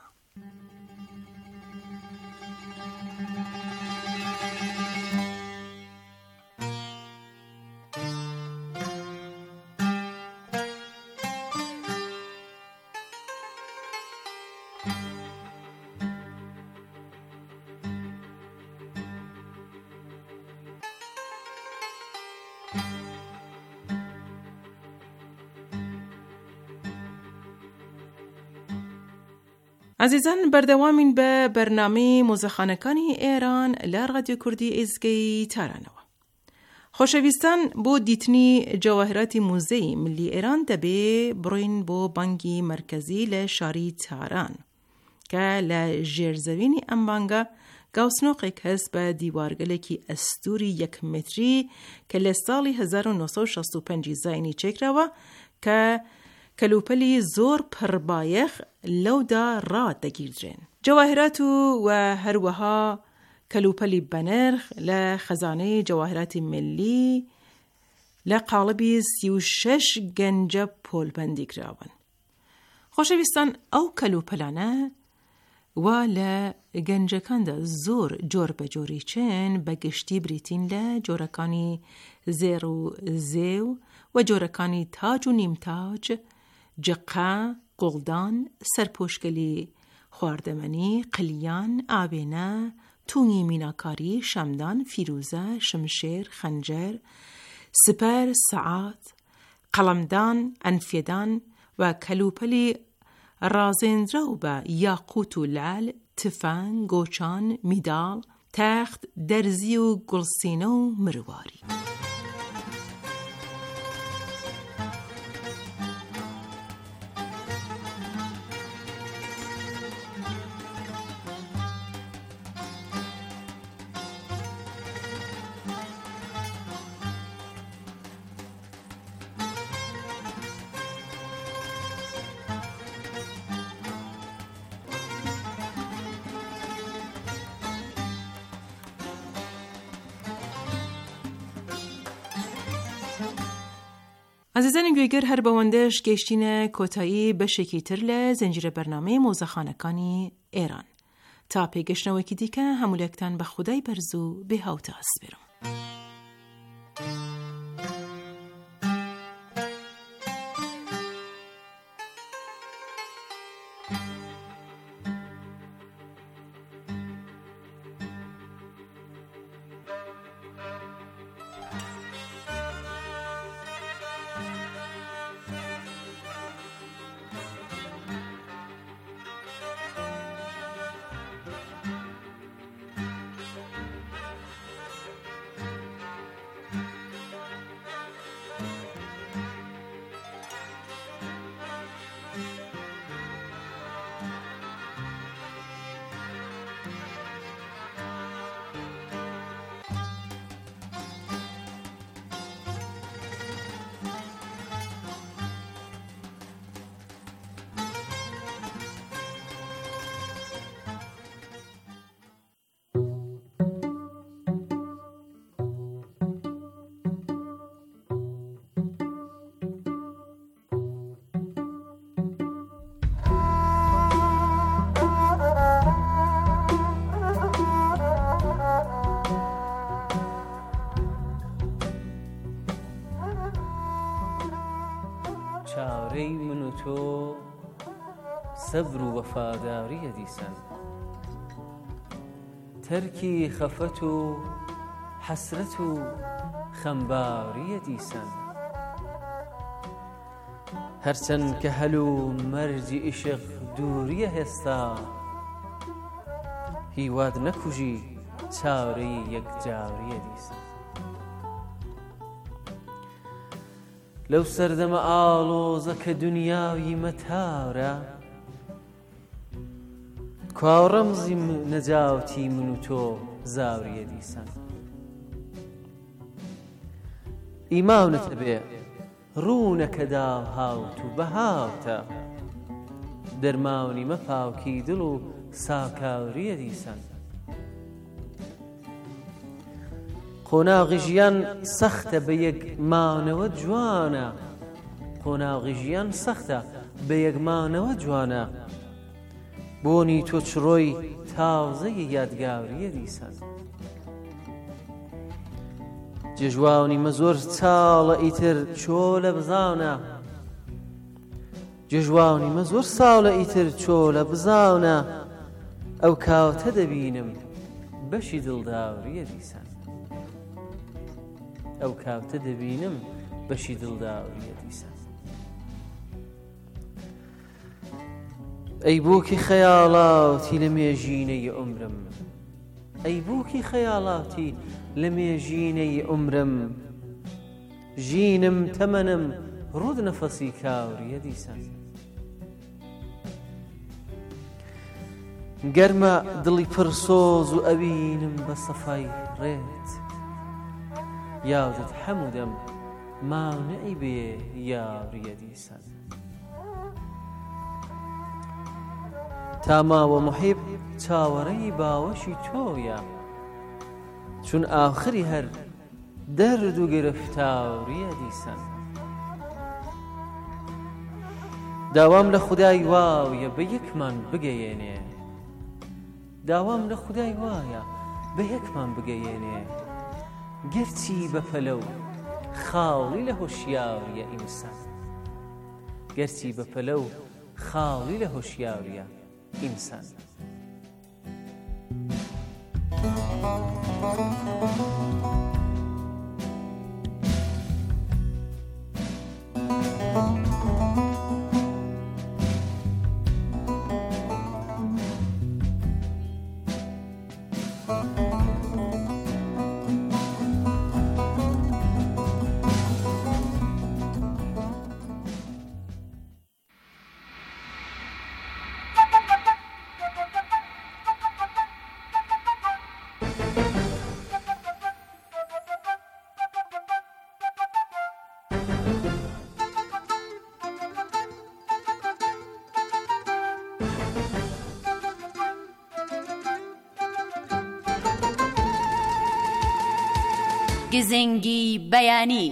Speaker 7: عزیزان بەردەوامین بە بەرنامەی مۆزەخانەکانی ئێران لە ڕادیۆ کوردی ئێزگەی تارانەوە. خۆشەویستان بۆ دیتنی جەواهراتی موزەی ملی ئێران دەبێ بڕۆین بۆ بانگی مرکزی لە شاری تاران کە لە ژێرزەوینی ئەم بانگە گاوسنۆقێک هەست بە دیوارگەلێکی ئەستوری 1 متری کە لە ساڵی 1965 زاینی چێکراوە کە کەلوپەلی زۆر پڕبایەخ لەودا ڕادەگیردرێن. جەواهرات و هەروەها کەلوپەلی بەنرخ لە خەزانەی جەواهراتی ملی لە قاڵبی 36 گەنجە پۆلبەندی کراون. خۆشەویستان ئەو کەلوپەلانە و لە گەنجەکاندا زۆر جۆر بە جۆری چێن بە گشتی بریتین لە جۆرەکانی زێر و زێو و جۆرەکانی تاج و نیمتاج، جقە، گوڵدان، سەرپۆشگەلی خواردەمەنی، قلیان، ئاوێنە، تونی میناکاری، شەمدان، فیروزە، شمشێر، خەنجەر، سپەر، سەعات، قەڵەمدان، ئەنفێدان و کەلوپەلی ڕازێنراو بە یاقوت و لال، تفەنگ، گۆچان، میداڵ، تەخت، دەرزی و گوڵسینە و مرواری. عزیزانی گوێگەر هەر بەوەندەش گەیشتینە کۆتایی بەشێکی تر لە زنجیرە بەرنامەی مۆزەخانەکانی ئێران. تا پێگەشتنەوەکی دیکە هەموولەکتان بە خودای بەرز و بێهاوتە ئەسپێرم.
Speaker 8: چارەی من و تۆ سەبر و وەفاداریە دیسان، تەرکی خەفەت و حەسرەت و خەمباریە دیسان، هەرچەند کە هەل و مەرجی ئیشق دووریە هێستا، هیواد نەکوژی چارەی یەکجاریە دیسان. لەو سەردەمە ئاڵۆزە کە دنیاوی مەتارە، کاڕەمزی نەجاوتی من و تۆ زاوریە دیسان. ئیمانت ئەبێ ڕوونەکە داو هاوت و بەهاوتە، دەرماونی مەپاوکی دڵ و ساکاوریە دیسان. قۆناغی ژیان سەختە بە یەک مانەوە جوانە، قۆناغی ژیان سەختە بە یەک مانەوە جوانە، بۆنی تۆ چڕۆی تازەی یادگاریە دیسان. جێژوانی مە زۆر چاڵە ئیتر چۆ لە بزانە، جێژوانی مە زۆر ساڵە ئیتر چۆ لە بزانە، ئەو کاوتە دەبینم بەشی دڵداوریە دیسان. ئەو کاوتە دەبینم بەشی دڵداوریە دیسان. ئەی بۆکی خەیاڵاتی لە مێژینەی عومرم، ئەی بۆکی خەیاڵاتی لە مێژینەی عومرم، ژینم تەمەنم ڕوود نەفەسی کاوریە دیسان گەرمە دڵی پرسۆز و ئەوینم بە سەفای ڕێت یادت هەموو دەم مانعی بێ یاریە دیسان تا ماوە محیب چاوەڕێی باوەشی تۆیە چون ئاخری هەر دەرد و گرفتاریە دیسان داوام لە خودای واویە بە یەکمان بگەیێنێ داوام لە خودای وایە بە یەکمان بگەیێنێ گەرچی بە پەلەو خاڵی لە هۆشیاریە ئینسان گەرچی بە پەلەو خاڵی لە هۆشیاریە ئینسان
Speaker 1: گزنگی بەیانی.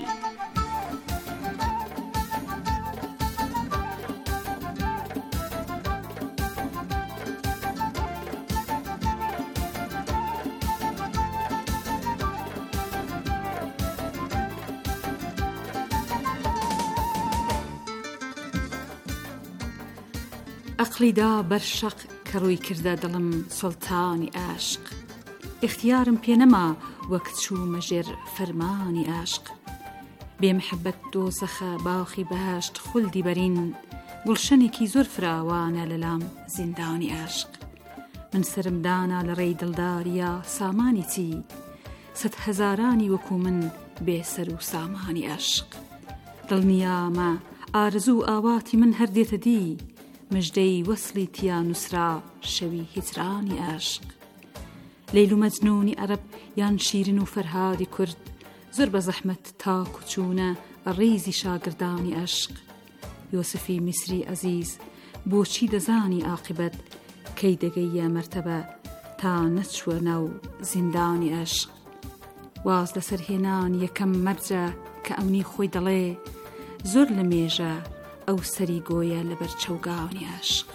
Speaker 9: ئەقلیدا بەرشەق کە ڕووی کردە دڵم سڵتانی عاشق اختیارم پێ نەما وەک چوومە ژێر فەرمانی عاشق بێمحەبەت دۆزەخە باوخی بەهەشت خولدی بەرین گوڵشەنێکی زۆر فراوانە لەلام زیندانی عاشق من سرم دانا لە ڕێی دڵداریە سامانی چی سەد هەزارانی وەکو من بێسەر و سامانی عاشق دڵنیامە ئارزوو ئاواتی من هەردێتە دی مژدەی وەسلی تیا نووسرا شەوی هیجرانی عاشق لەیل و مەجنوونی عەرەب یان شیرین و فەرهادی کورد زۆر بە زەحمەت تاک و چوونە ڕێزی شاگردانی عاشق یۆسفی میسری عەزیز بۆچی دەزانی عاقبەت کەی دەگەیە مەرتەبە تا نەچووە ناو زیندانی عاشق واز لەسەر هێنان یەکەم مەرجە کە ئەونی خۆی دەڵێ زۆر لە مێژە ئەو سەری گۆیە لەبەر چەوگانی عاشق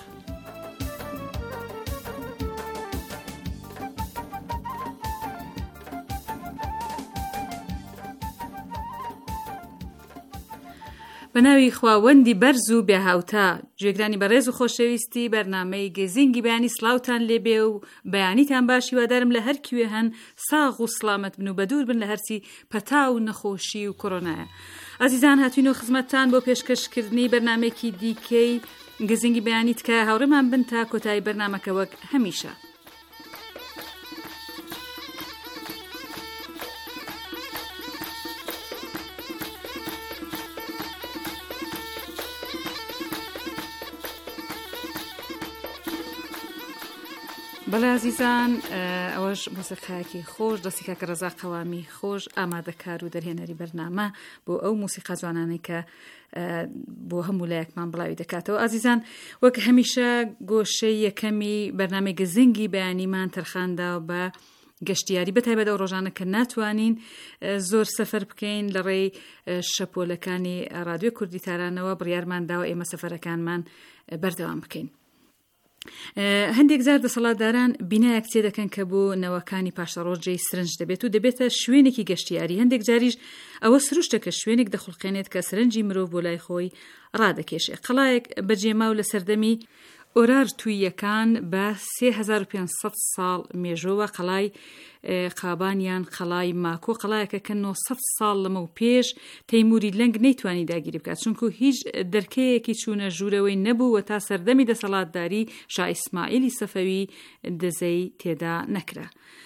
Speaker 9: بەناوی خواوەندی بەرز و بێهاوتا گوێگرانی بەڕێز و خۆشەویستی بەرنامەی گزینگی بەیانی سڵاوتان لێبێ و بەیانیتان باشی وادارم لە هەر کوێ هەن ساغ و سڵامەت بن و بەدوور بن لە هەرچی پەتا و نەخۆشی و کۆڕۆنایە. ئازیزان هاتوین و خزمەتتان بۆ پێشکەشکردنی بەرنامێکی دیکەی گزینگی بەیانیت کە هاوڕێمان بن تا کۆتایی بەرنامەکە وەک هەمیشە. بەڵێ عزیزان ئەوەش مۆسیقایەکی خۆش دەستی کاکە ڕەزاق قەوامی خۆش ئامادەکار و دەرهێنەری بەرنامە بۆ ئەو مۆسیقا جوانانەی کە بۆ هەموو لایەکمان بڵاوی دەکاتەوە. عزیزان وەک هەمیشە گۆشەی یەکەمی بەرنامەی گزینگی بەیانیمان تەرخاندا بە گەشتیاری بەتایبەت ئەو ڕۆژانە کە ناتوانین زۆر سەفەر بکەین لە ڕێی شەپۆلەکانی ڕادیۆ کوردی تارانەوە بڕیارمان داوە ئێمە سەفەرەکانمان بەردەوام بکەین. هەندێک جار دەسەڵاتداران بینایەک چێ دەکەن کە بۆ نەوەکانی پاشەڕۆژەی سرنج دەبێت و دەبێتە شوێنێکی گەشتیاری. هەندێک جاریش ئەوە سروشتە کە شوێنێک دەخڵقێنێت کە سرنجی مرۆڤ بۆ لای خۆی ڕادەکێشێ. قەڵایەک بەجێما و لە سەردەمی ئۆرارتوویەکان بە 3500 ساڵ مێژۆوە قەڵای قابانیان قەڵای ماکۆ قەڵایەکە کە 900 ساڵ لەمە و پێش تەیموری لەنگ نەیتوانی داگیری بکات چونکو هیچ دەرکەیەکی چوونە ژوورەوەی نەبوو و تا سەردەمی دەسەڵاتداری شاه ئیسماعیلی سەفەوی دزەی تێدا نەکرا.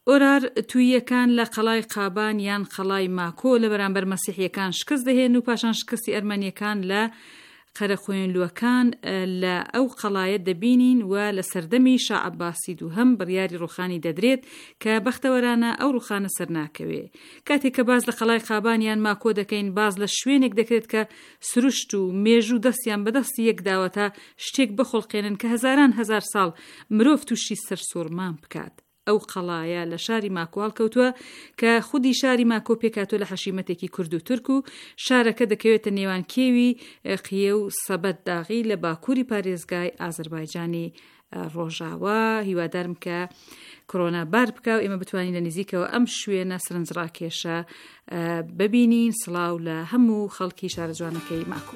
Speaker 9: ئۆرار توییەکان لە قەڵای قابان یان قەڵای ماکۆ لە بەرامبەر مەسیحیەکان شکست دەهێن و پاشان شکستی ئەرمەنیەکان لە قەرەخوێنلووەکان لە ئەو قەڵایە دەبینین و لە سەردەمی شا عەباسی دووهەم بڕیاری ڕوخانی دەدرێت کە بەختەوەرانە ئەو ڕوخانە سەرناکەوێ. کاتێک کە باز لە قەڵای قابانیان ماکۆ دەکەین باز لە شوێنێک دەکرێت کە سروشت و مێژ و دەستیان بەدەستی یەک داوەتە شتێک بخۆڵقێنن کە هەزاران هەزار ساڵ مرۆڤ تووشی سەرسوڕمان بکات. ئەو قەڵایە لە شاری ماکۆ هەڵکەوتووە کە خودی شاری ماکۆ پێکاتۆ لە حەشیمەتێکی کورد و تورک و شارەکە دەکەوێتە نێوان کێوی قیە و سەبەت داغی لە باکووری پارێزگای ئازەربایجانی ڕۆژاوە. هیوادارم کە کۆرۆنا بار بکە و ئێمە بتوانین لە نزیکەوە ئەم شوێنە سەرنجڕاکێشە ببینین. سڵاو لە هەموو خەڵکی شارە جوانەکەی ماکۆ.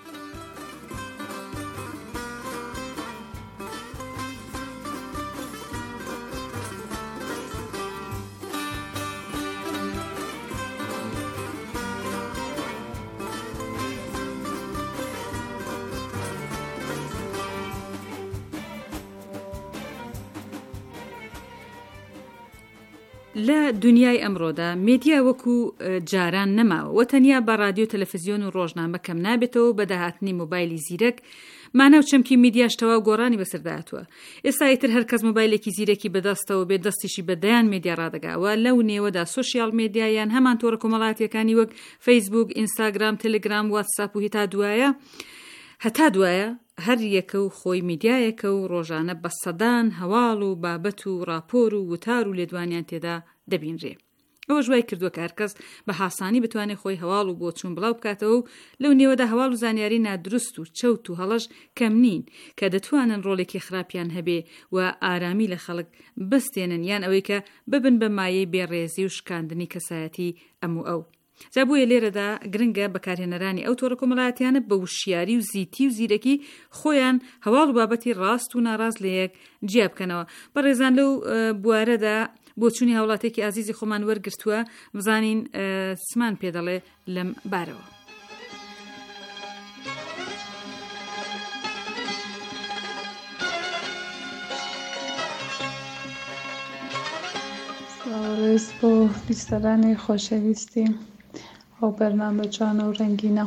Speaker 9: لە دنیای ئەمڕۆدا مێدیا وەکو جاران نەماوە و تەنیا بە رادیۆ تەلەڤیزیۆن و ڕۆژنامە کەم نابێتەوە بە داهاتنی مۆبایلی زیرەک مانە و چەمکی میدیاشتەوە و گۆڕانی بەسەرداهاتووە. ئێستا ئیتر هەرکەس مۆبایلێکی زیرەکی بەدەستەوە بێت دەستیشی بەدەیان مێدیا ڕادەگاوە. لەو نێوەدا سۆشیال مێدیایان هەمان تۆڕە کۆمەڵایەتیەکانی وەک فەیسبوک، ئینستاگرام، تەلەگرام، واتساپ و هەتا دوایە هەر یەکە و خۆی میدیایەکە و ڕۆژانە بە سەدان هەواڵ و بابەت و راپۆر و وتار و لێدوانیان تێدا دەبینرێ. ئەوە ژوای کردووە کە هەرکەس بە حاسانی بتوانێت خۆی هەواڵ و بۆچوون بڵاو بکاتەوە و لەو نێوەدا هەواڵ و زانیاری نادروست و چەوت و هەڵەش کەم نین کە دەتوانن ڕۆڵێکی خراپیان هەبێ و ئارامی لە خەڵک بستێنن یان ئەوەی کە ببن بە مایەی بێڕێزی و شکاندنی کەسایەتی ئەو. جابوویە لێرەدا گرنگە بەکارهێنەرانی ئەو تۆڕە کۆمەڵایەتیانە بە وشیاری و زیتی و زیرەکی خۆیان هەواڵ و بابەتی ڕاست و ناڕاست لە یەک جیا بکەنەوە. بەڕێزان لەو بوارەدا بۆچوونی هاوڵاتێکی ئازیزی خۆمان وەرگرتووە بزانین سمان پێدەڵێ لەم بارەوە.
Speaker 10: ڕێز بۆ بیستەرانی خۆشەویستی ئەو بەرنامە جوانە و ڕەنگینە.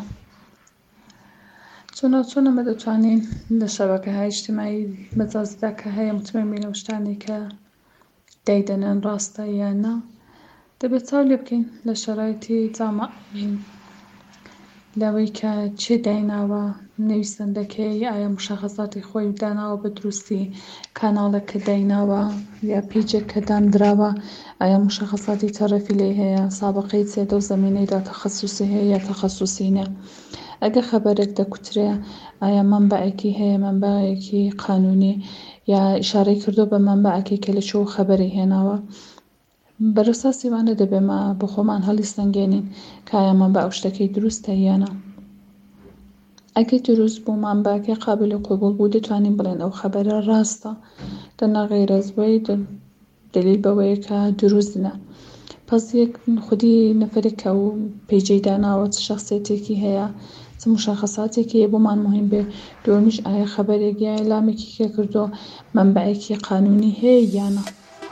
Speaker 10: چۆنەمە دەتوانین لە شەبەکەهای ئیجتیماعی مەجازدا کە هەیە متمەمین لە شتانی کە دەیدەنێن ڕاستە یان نا دەبێت چاو لێ بکەین لە شەرایطی جامع لەوەی کە چێ دایناوە نویسەندەکەی ئایا مشەخەساتی خۆی داناوە بە دروستی کاناڵێک کە دایناوە یا پیجێک کە دانراوە ئایا مشەخەساتی تەرەفی لێ هەیە سابقەی چێتە و زەمینەیدا تەخەسوسی هەیە یا تەخەسوسی نیە. ئەگەر خەبەرێک دەکوترێ ئایا مەنبەعێکی هەیە مەنبەعێکی قانونی یا ئیشارەی کردو بە مەنبەعێکی کە لە چۆ خەبەری هێناوە. بەرەساسی وانە دەبێمە بۆ خۆمان هەڵی سەنگێنین کە ئایا مەنبەع ئەو شتەکەی دروستە یانە. ئەگەر دروست بوو مەنبەعەکەی قابلی قبول بوو دەتوانین بڵێن ئەو خەبەرە ڕاستە دەنا غەیرەزبەی دلیل بەوەیە کە دروستنە. پس یەک خودی نەفەرێک کە و پیجەی داناوە چ شەخسێتێکی هەیە چ مشەخەساتێکی هەیە بۆمان مهم بێ دومیش ئایا خەبەرێک یا ئێلامێکی کە کردو مەنبەعێکی قانونی هەیە یانە.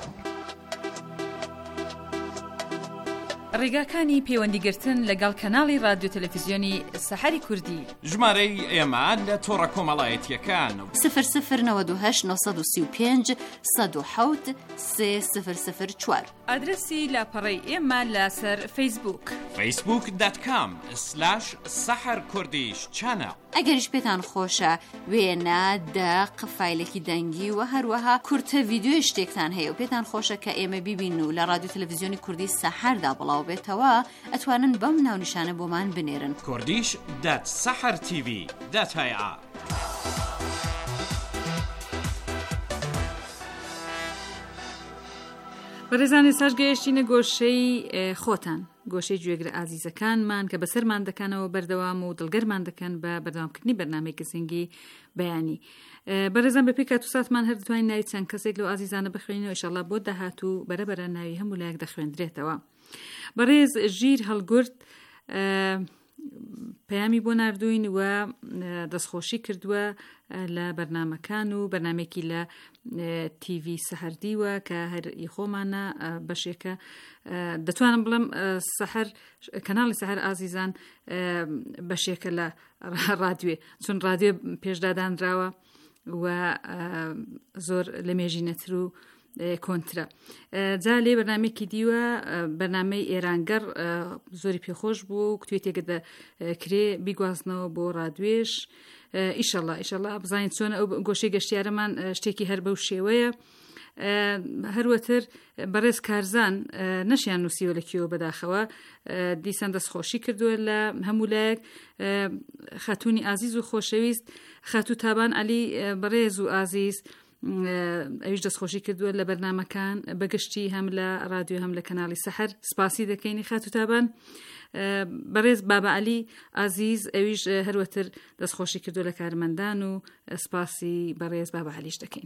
Speaker 9: ڕێگاکانی پەیوەندیگرتن لەگەڵ کەناڵی رادیۆ تەلەڤیزیۆنی سەحەری کوردی
Speaker 4: ژمارەی ئێمە لە تۆڕە کۆمەڵایەتیەکان
Speaker 1: 0092 935 107 3004
Speaker 9: ئادرسی لاپەڕەی ئێمە لەسەر فەیسبوک
Speaker 4: facebook.com/saharkurdish
Speaker 1: ئەگەریش پێتان خۆشە وێنە دەق فایلێکی دەنگی و هەروەها کورتە ڤیدیۆی شتێکتان هەیە و پێتان خۆشە کە ئێمە بیبین و لە رادیۆ تەلەڤیزیۆنی کوردی سەحەردا بڵاو بێتەوە ئەتوانن بەم ناونیشانە بۆمان بنێرن
Speaker 4: kurdish.sahartv.ir.
Speaker 9: بەڕێزانی ساش گەیشتینە گۆشەی خۆتان گۆشەی گوێگرە ئازیزەکانمان کە بەسەرمان دەکەنەوە بەردەوام و دڵگەرمان دەکەن بە بەردەوامکردنی بەرنامەی گەزینگی بەیانی. بەڕێزان بە پێی کات و ساتمان هەر دەتوانین ناوی چەند کەسێک لەو ئازیزانە بخوێنینەوە ئینشەڵڵا بۆ داهاتوو بەرەبەرە ناوی هەموو لایەک دەخوێندرێتەوە. بەڕێز ژیر هەڵگورد پەیامی بۆ ناردوین و دەستخۆشی کردووە لە بەرنامەکان و بەرنامێکی لە TV سەحەردیوە کە هەر خۆمانە بەشێکە. دەتوانم بڵم سەحەر کەناڵی سەحەر ئازیزان بەشێکە لە ڕادیۆ، چون ڕادیۆ پێشدادانراوە و زۆر لە مێژینەتر و کۆنترە. جا لێ بەرنامێکی دیوە، بەرنامەی ئێرانگەڕ زۆری پێخۆش بوو، کوێ تێگە دەکرێ بیگوازنەوە بۆ ڕادوێش. ئیشەڵڵا بزانین چۆن ئەو گۆشەی گەشتیارەمان شتێکی هەر بەو شێوەیە. هەروەتر بەڕێز کارزان نەشیان نووسیوە لە کیۆ بەداخەوە، دیسان دەستخۆشی کردووە لە هەموو لایەک. خاتوونی ئازیز و خۆشەویست خاتوو تابان عەلی بەڕێز و ئازیز ئەویش دەستخۆشی کردووە لە بەرنامەکان بەگشتی هەم لە ڕادیۆ هەم لە کەناڵی سەحەر. سپاسی دەکەینی خاتوو تابان. بەڕێز بابا عەلی ئازیز ئەویش هەروەتر دەستخۆشی کردووە لە کارمەندان و سپاسی بەڕێز بابا عەلیش دەکەین.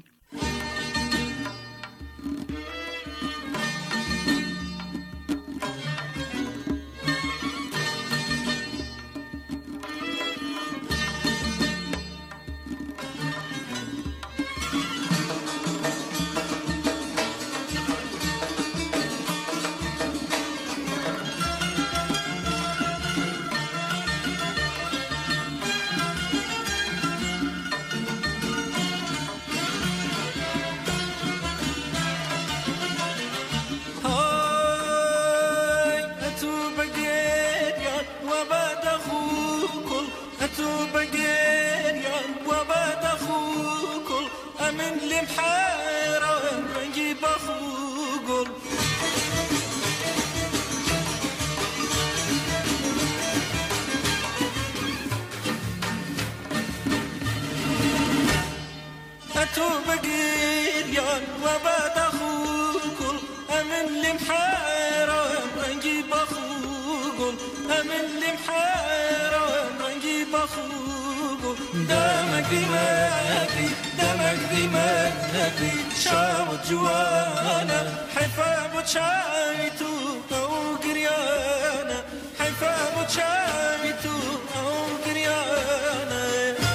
Speaker 6: دمك دماغي شاوت جوانا حفا بوشايتو أو قريانا حفا بوشايتو أو قريانا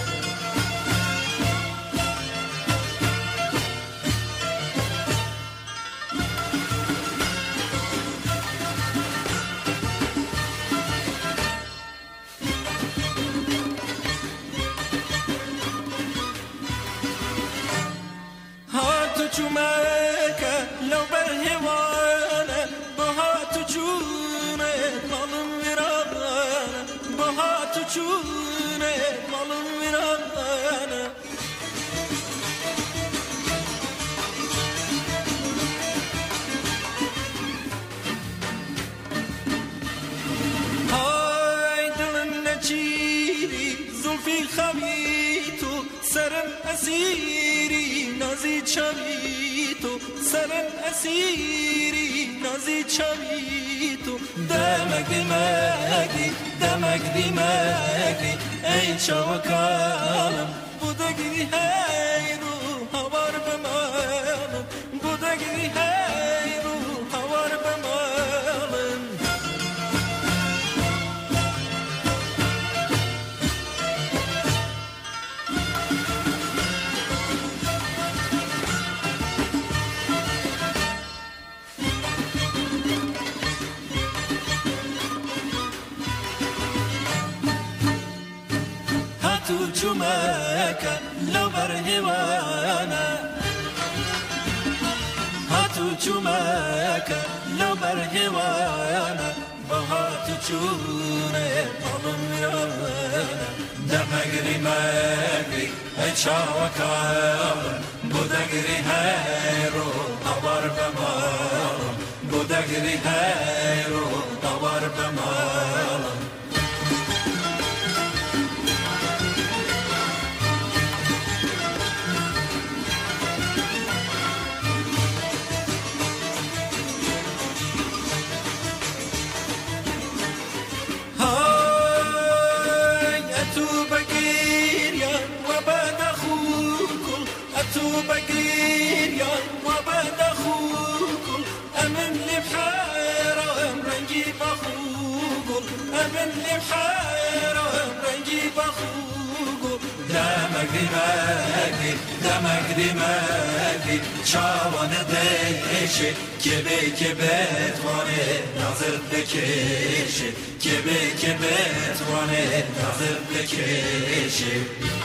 Speaker 6: چومك لو برهوانا بهات چونه مالم ورانا بهات چونه مالم ورانا هاي دلن نچيري زلفي خبيتو سرم اسيري نازی چمی تو سرم اسیری نازی چمی تو دمک دمگی ای چاوکالم بودگی های رو هوار بمالم بودگی های رو هوار بمالم چومك لو برهوانا هاتو چومك لو برهوانا بهاتو چونه مالم يانا دمگري مگري اي چاوكالم بودگري هيرو هوار بمالم بودگري هيرو هوار بمالم بقير وبعد أخوكم أمن لي بحيرة رنجي بأخوكم أمن لي بحيرة رنجي بأخوكم دمگری چاوان دیشه که بتوانه نظر بکشه که بتوانه نظر بکشه.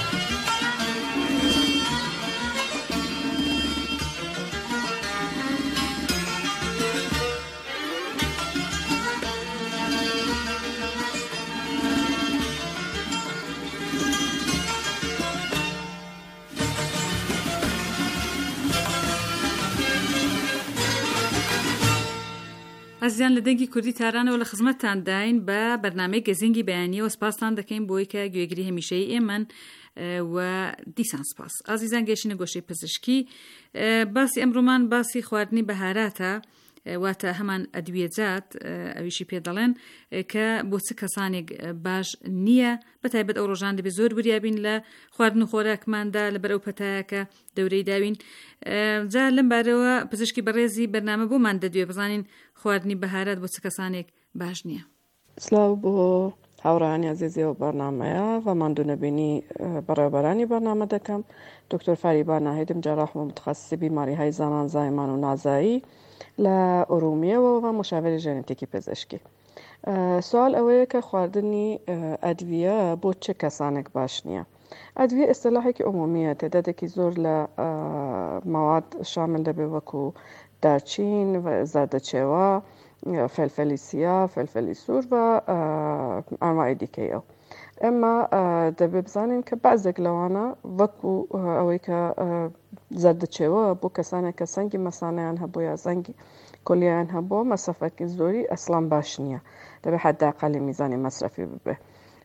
Speaker 9: ئەزیان لە دەنگی کوردی تارانەوە لە خزمەتتان داین بە بەرنامەی گەزینگی بەیانیەوە سپاسان دەکەین بۆی کە گوێگری هەمیشەی ئێمەن و دیسان سپاس. ئازیزان گەشتنە گۆشەی پزیشکی. باسی ئەمڕۆمان باسی خواردنی بەهاراتە، واتە هەمان ئەدویەجات ئەویشی پێ دەڵێن کە بۆ چ کەسانێک باش نییە، بەتایبەت ئەو ڕۆژان دەبێت زۆر بریابین لە خواردن و خۆراکماندا لەبەر ئەو پەتایەکە دەورەی داوین. جا لەم بارەوە پزیشکی بەڕێزی بەرنامە بۆمان دەدوێ بزانین خواردنی بەهارات بۆ چ کەسانێک باش نییە.
Speaker 11: سلااو بۆ هاوڕانی عزیزیەوە بەرنامەیە و ماندوونەبینی بەڕێوەبەرانی بەرنامە دەکەم. دکتۆر فاریبا ناهێدم جراح و متخصصی بیماریهای زنان زایمان و نازایی لە ئورومیەوە و مشاوری ژێنێتیکی پزیشکی. سوال ئەوەیە کە خواردنی ئەدویە بۆ چه کەسانێک باش نییە. ئەدویە ئیستلاحێکی عمومیە، تێدادێکی زۆر لە مواد شامل دەبێ وەکو دارچین و زەردەچێوە، فلفلی سیاه، فلفلی سوور و ئەنواعی دیکەی ئەو. ئەمما دەبێ بزانین کە بەعزێک لەوانە وەکو ئەوەی کە زەردەچێوە بۆ کەسانێک کە سەنگی مەسانەیان هەبوو یا زەنگی کۆلیایان هەبووە مەسەفەکی زۆری ئەسڵان باش نییە، دەبێ حەداقەلی میزانی مەسرەفی ببێ.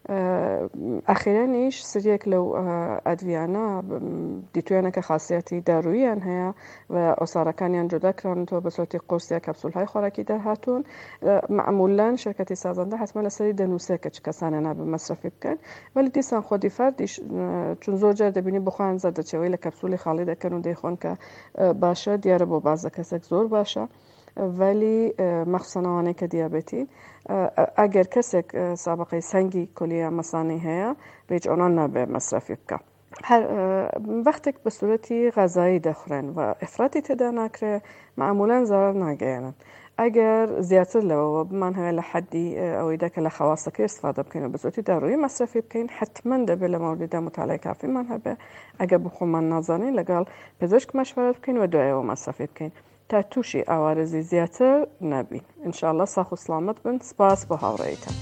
Speaker 11: ئەخیرەنیش سریەک لەو ئەدویانە دیتویانە کە خاصیەتی داروییان هەیە و ئۆسارەکانیان جوداکرانەوە بە سۆتی قورسیا کەپسولهای خۆراکی دەرهاتوون. معمولاً شرکەتی سازنده حتما لەسەری دەنووسێ کە چ کەسانیان بە مەسرەفی بکەن، ولی دیسان خۆدی فەردیش چون زۆر جار دەبینی بخۆیان زەردەچێوەی لە کەپسولی خاڵی دەکەن و دەیخۆن کە باشە، دیارە بۆ بازە کەسێک زۆر باشە، ولی مەخسەنەوانەی کە دیابەتی ئەگەر کەسێک سابقەی سەنگی کۆلیە مەسانی هەیە بێج ئۆنان نابێ مەسرەفی بکە. هەر وەختێک بە سوورەتی غەزایی دەخورێن و ئەفراتی تێدا ناکرێ معمولاً زەرەر ناگەیەنن. ئەگەر زیاتر لەوەوە بمان هەیە لە حەدی ئەوەی دەکە لە خەواسەکەی استفادە بکەین و بە زۆرتی دارویی مەسرەفی بکەین، حتمما دەبێت لە مەوردیدا مطالعەی کافیمان هەبێ. ئەگەر بخۆمان نازانین لەگەڵ پزیشک مەشوەرەت بکەین و دوایەوە مەسرەفی بکەین تا تووشی ئاوارەزی زیاتر نەبین. ئینشاءالله ساخ و سلامت بن. سپاس بۆ هاوڕێیتان.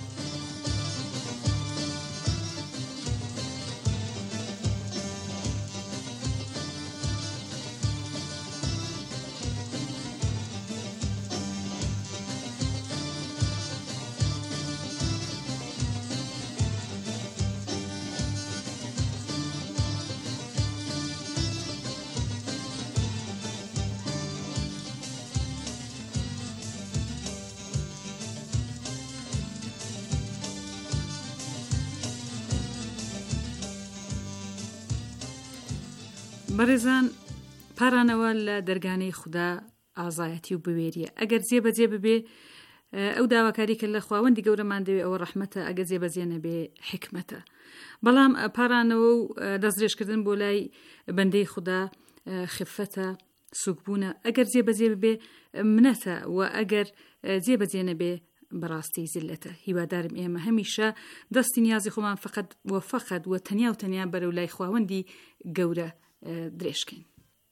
Speaker 9: بەڕێزان، پارانەوە لە دەرگانەی خوددا ئازایەتی و بوێریە. ئەگەر جێبەجێ ببێ ئەو داواکاری کە لە خواوەندی گەورەمان دەوێت ئەوە ڕەحمەتە، ئەگەر جێبەجێ نەبێ حکمەتە. بەڵام پارانەوە و دەستدرێژکردن بۆ لای بەندەی خوددا خفەتە، سوکبوونە. ئەگەر جێبەجێ ببێ منەتە و ئەگەر جێبەجێ نەبێ بەڕاستی زلەتە. هیوادارم ئێمە هەمیشە دەستی نیازی خۆمان فەقەت و تەنیا بەرەو لای خواوەندی گەورە درێژکەین.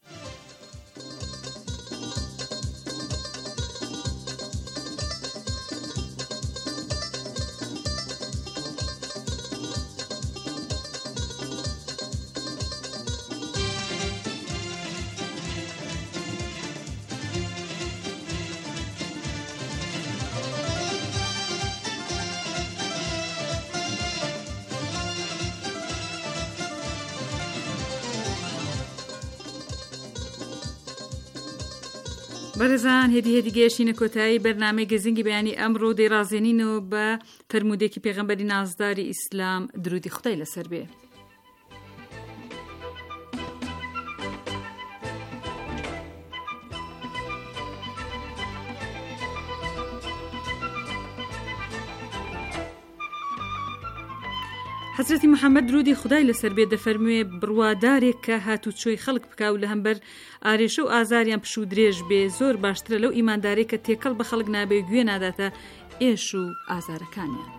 Speaker 9: بەڕێزان، هێدی گەیشتینە کۆتایی بەرنامەی گەزینگی بەیانی ئەمڕۆ دەیڕازێنینەوە بە فەرمودێکی پێغەمبەری نازداری ئیسلام، درودی خودای لەسەر بێ. حەزرەتی محەممەد درودی خدای لەسەر بێ دەفەرموێ بڕوادارێک کە هاتوو چۆی خەڵک بکاو لە هەمبەر ئارێشە و ئازاریان پش و درێژ بێ زۆر باشترە لەو ئیماندارێک کە تێکەڵ بە خەڵک نابێ گوێ ناداتە ئێش و ئازارەکانیان.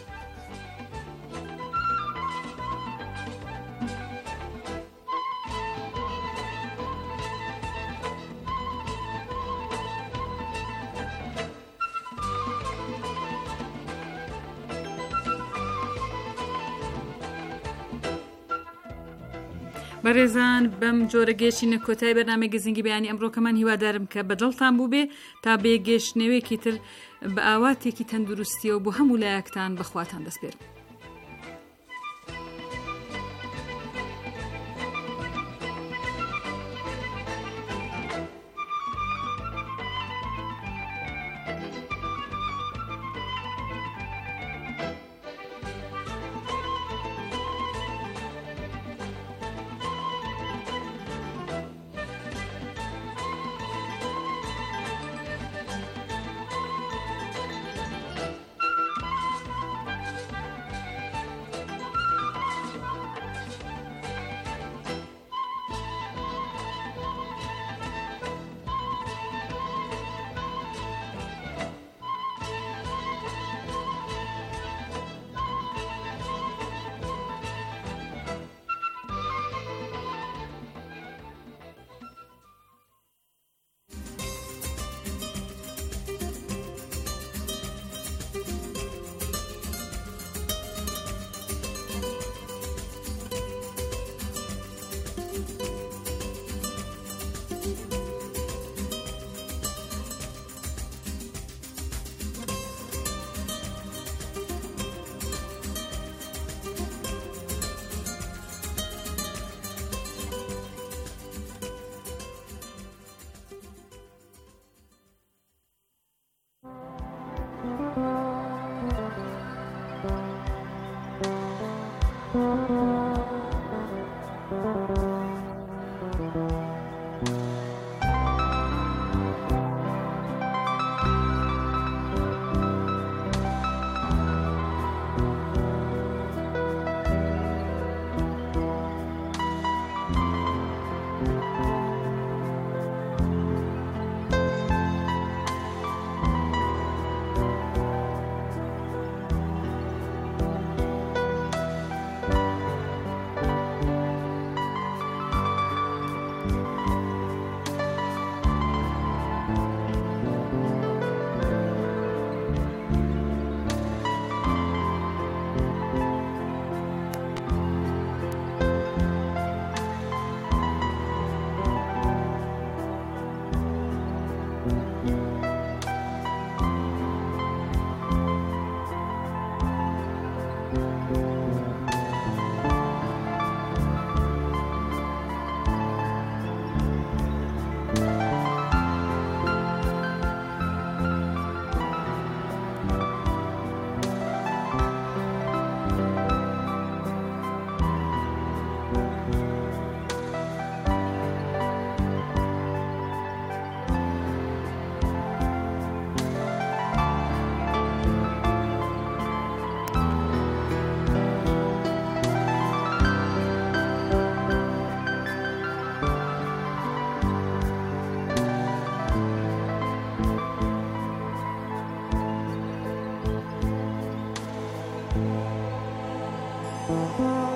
Speaker 9: بەڕێزان بەم جۆرە گەشتینە کۆتای بەرنامەی گزینگی بەیانی ئەمڕۆکەمان هیوادارم کە بەدڵتان بوو بێ تا بێگەشتنەوەیەکی تر بە ئاواتێکی تەندروستیەوە بۆ هەموو لایەکتان بەخواتان دەستپێرم.
Speaker 12: Thank you.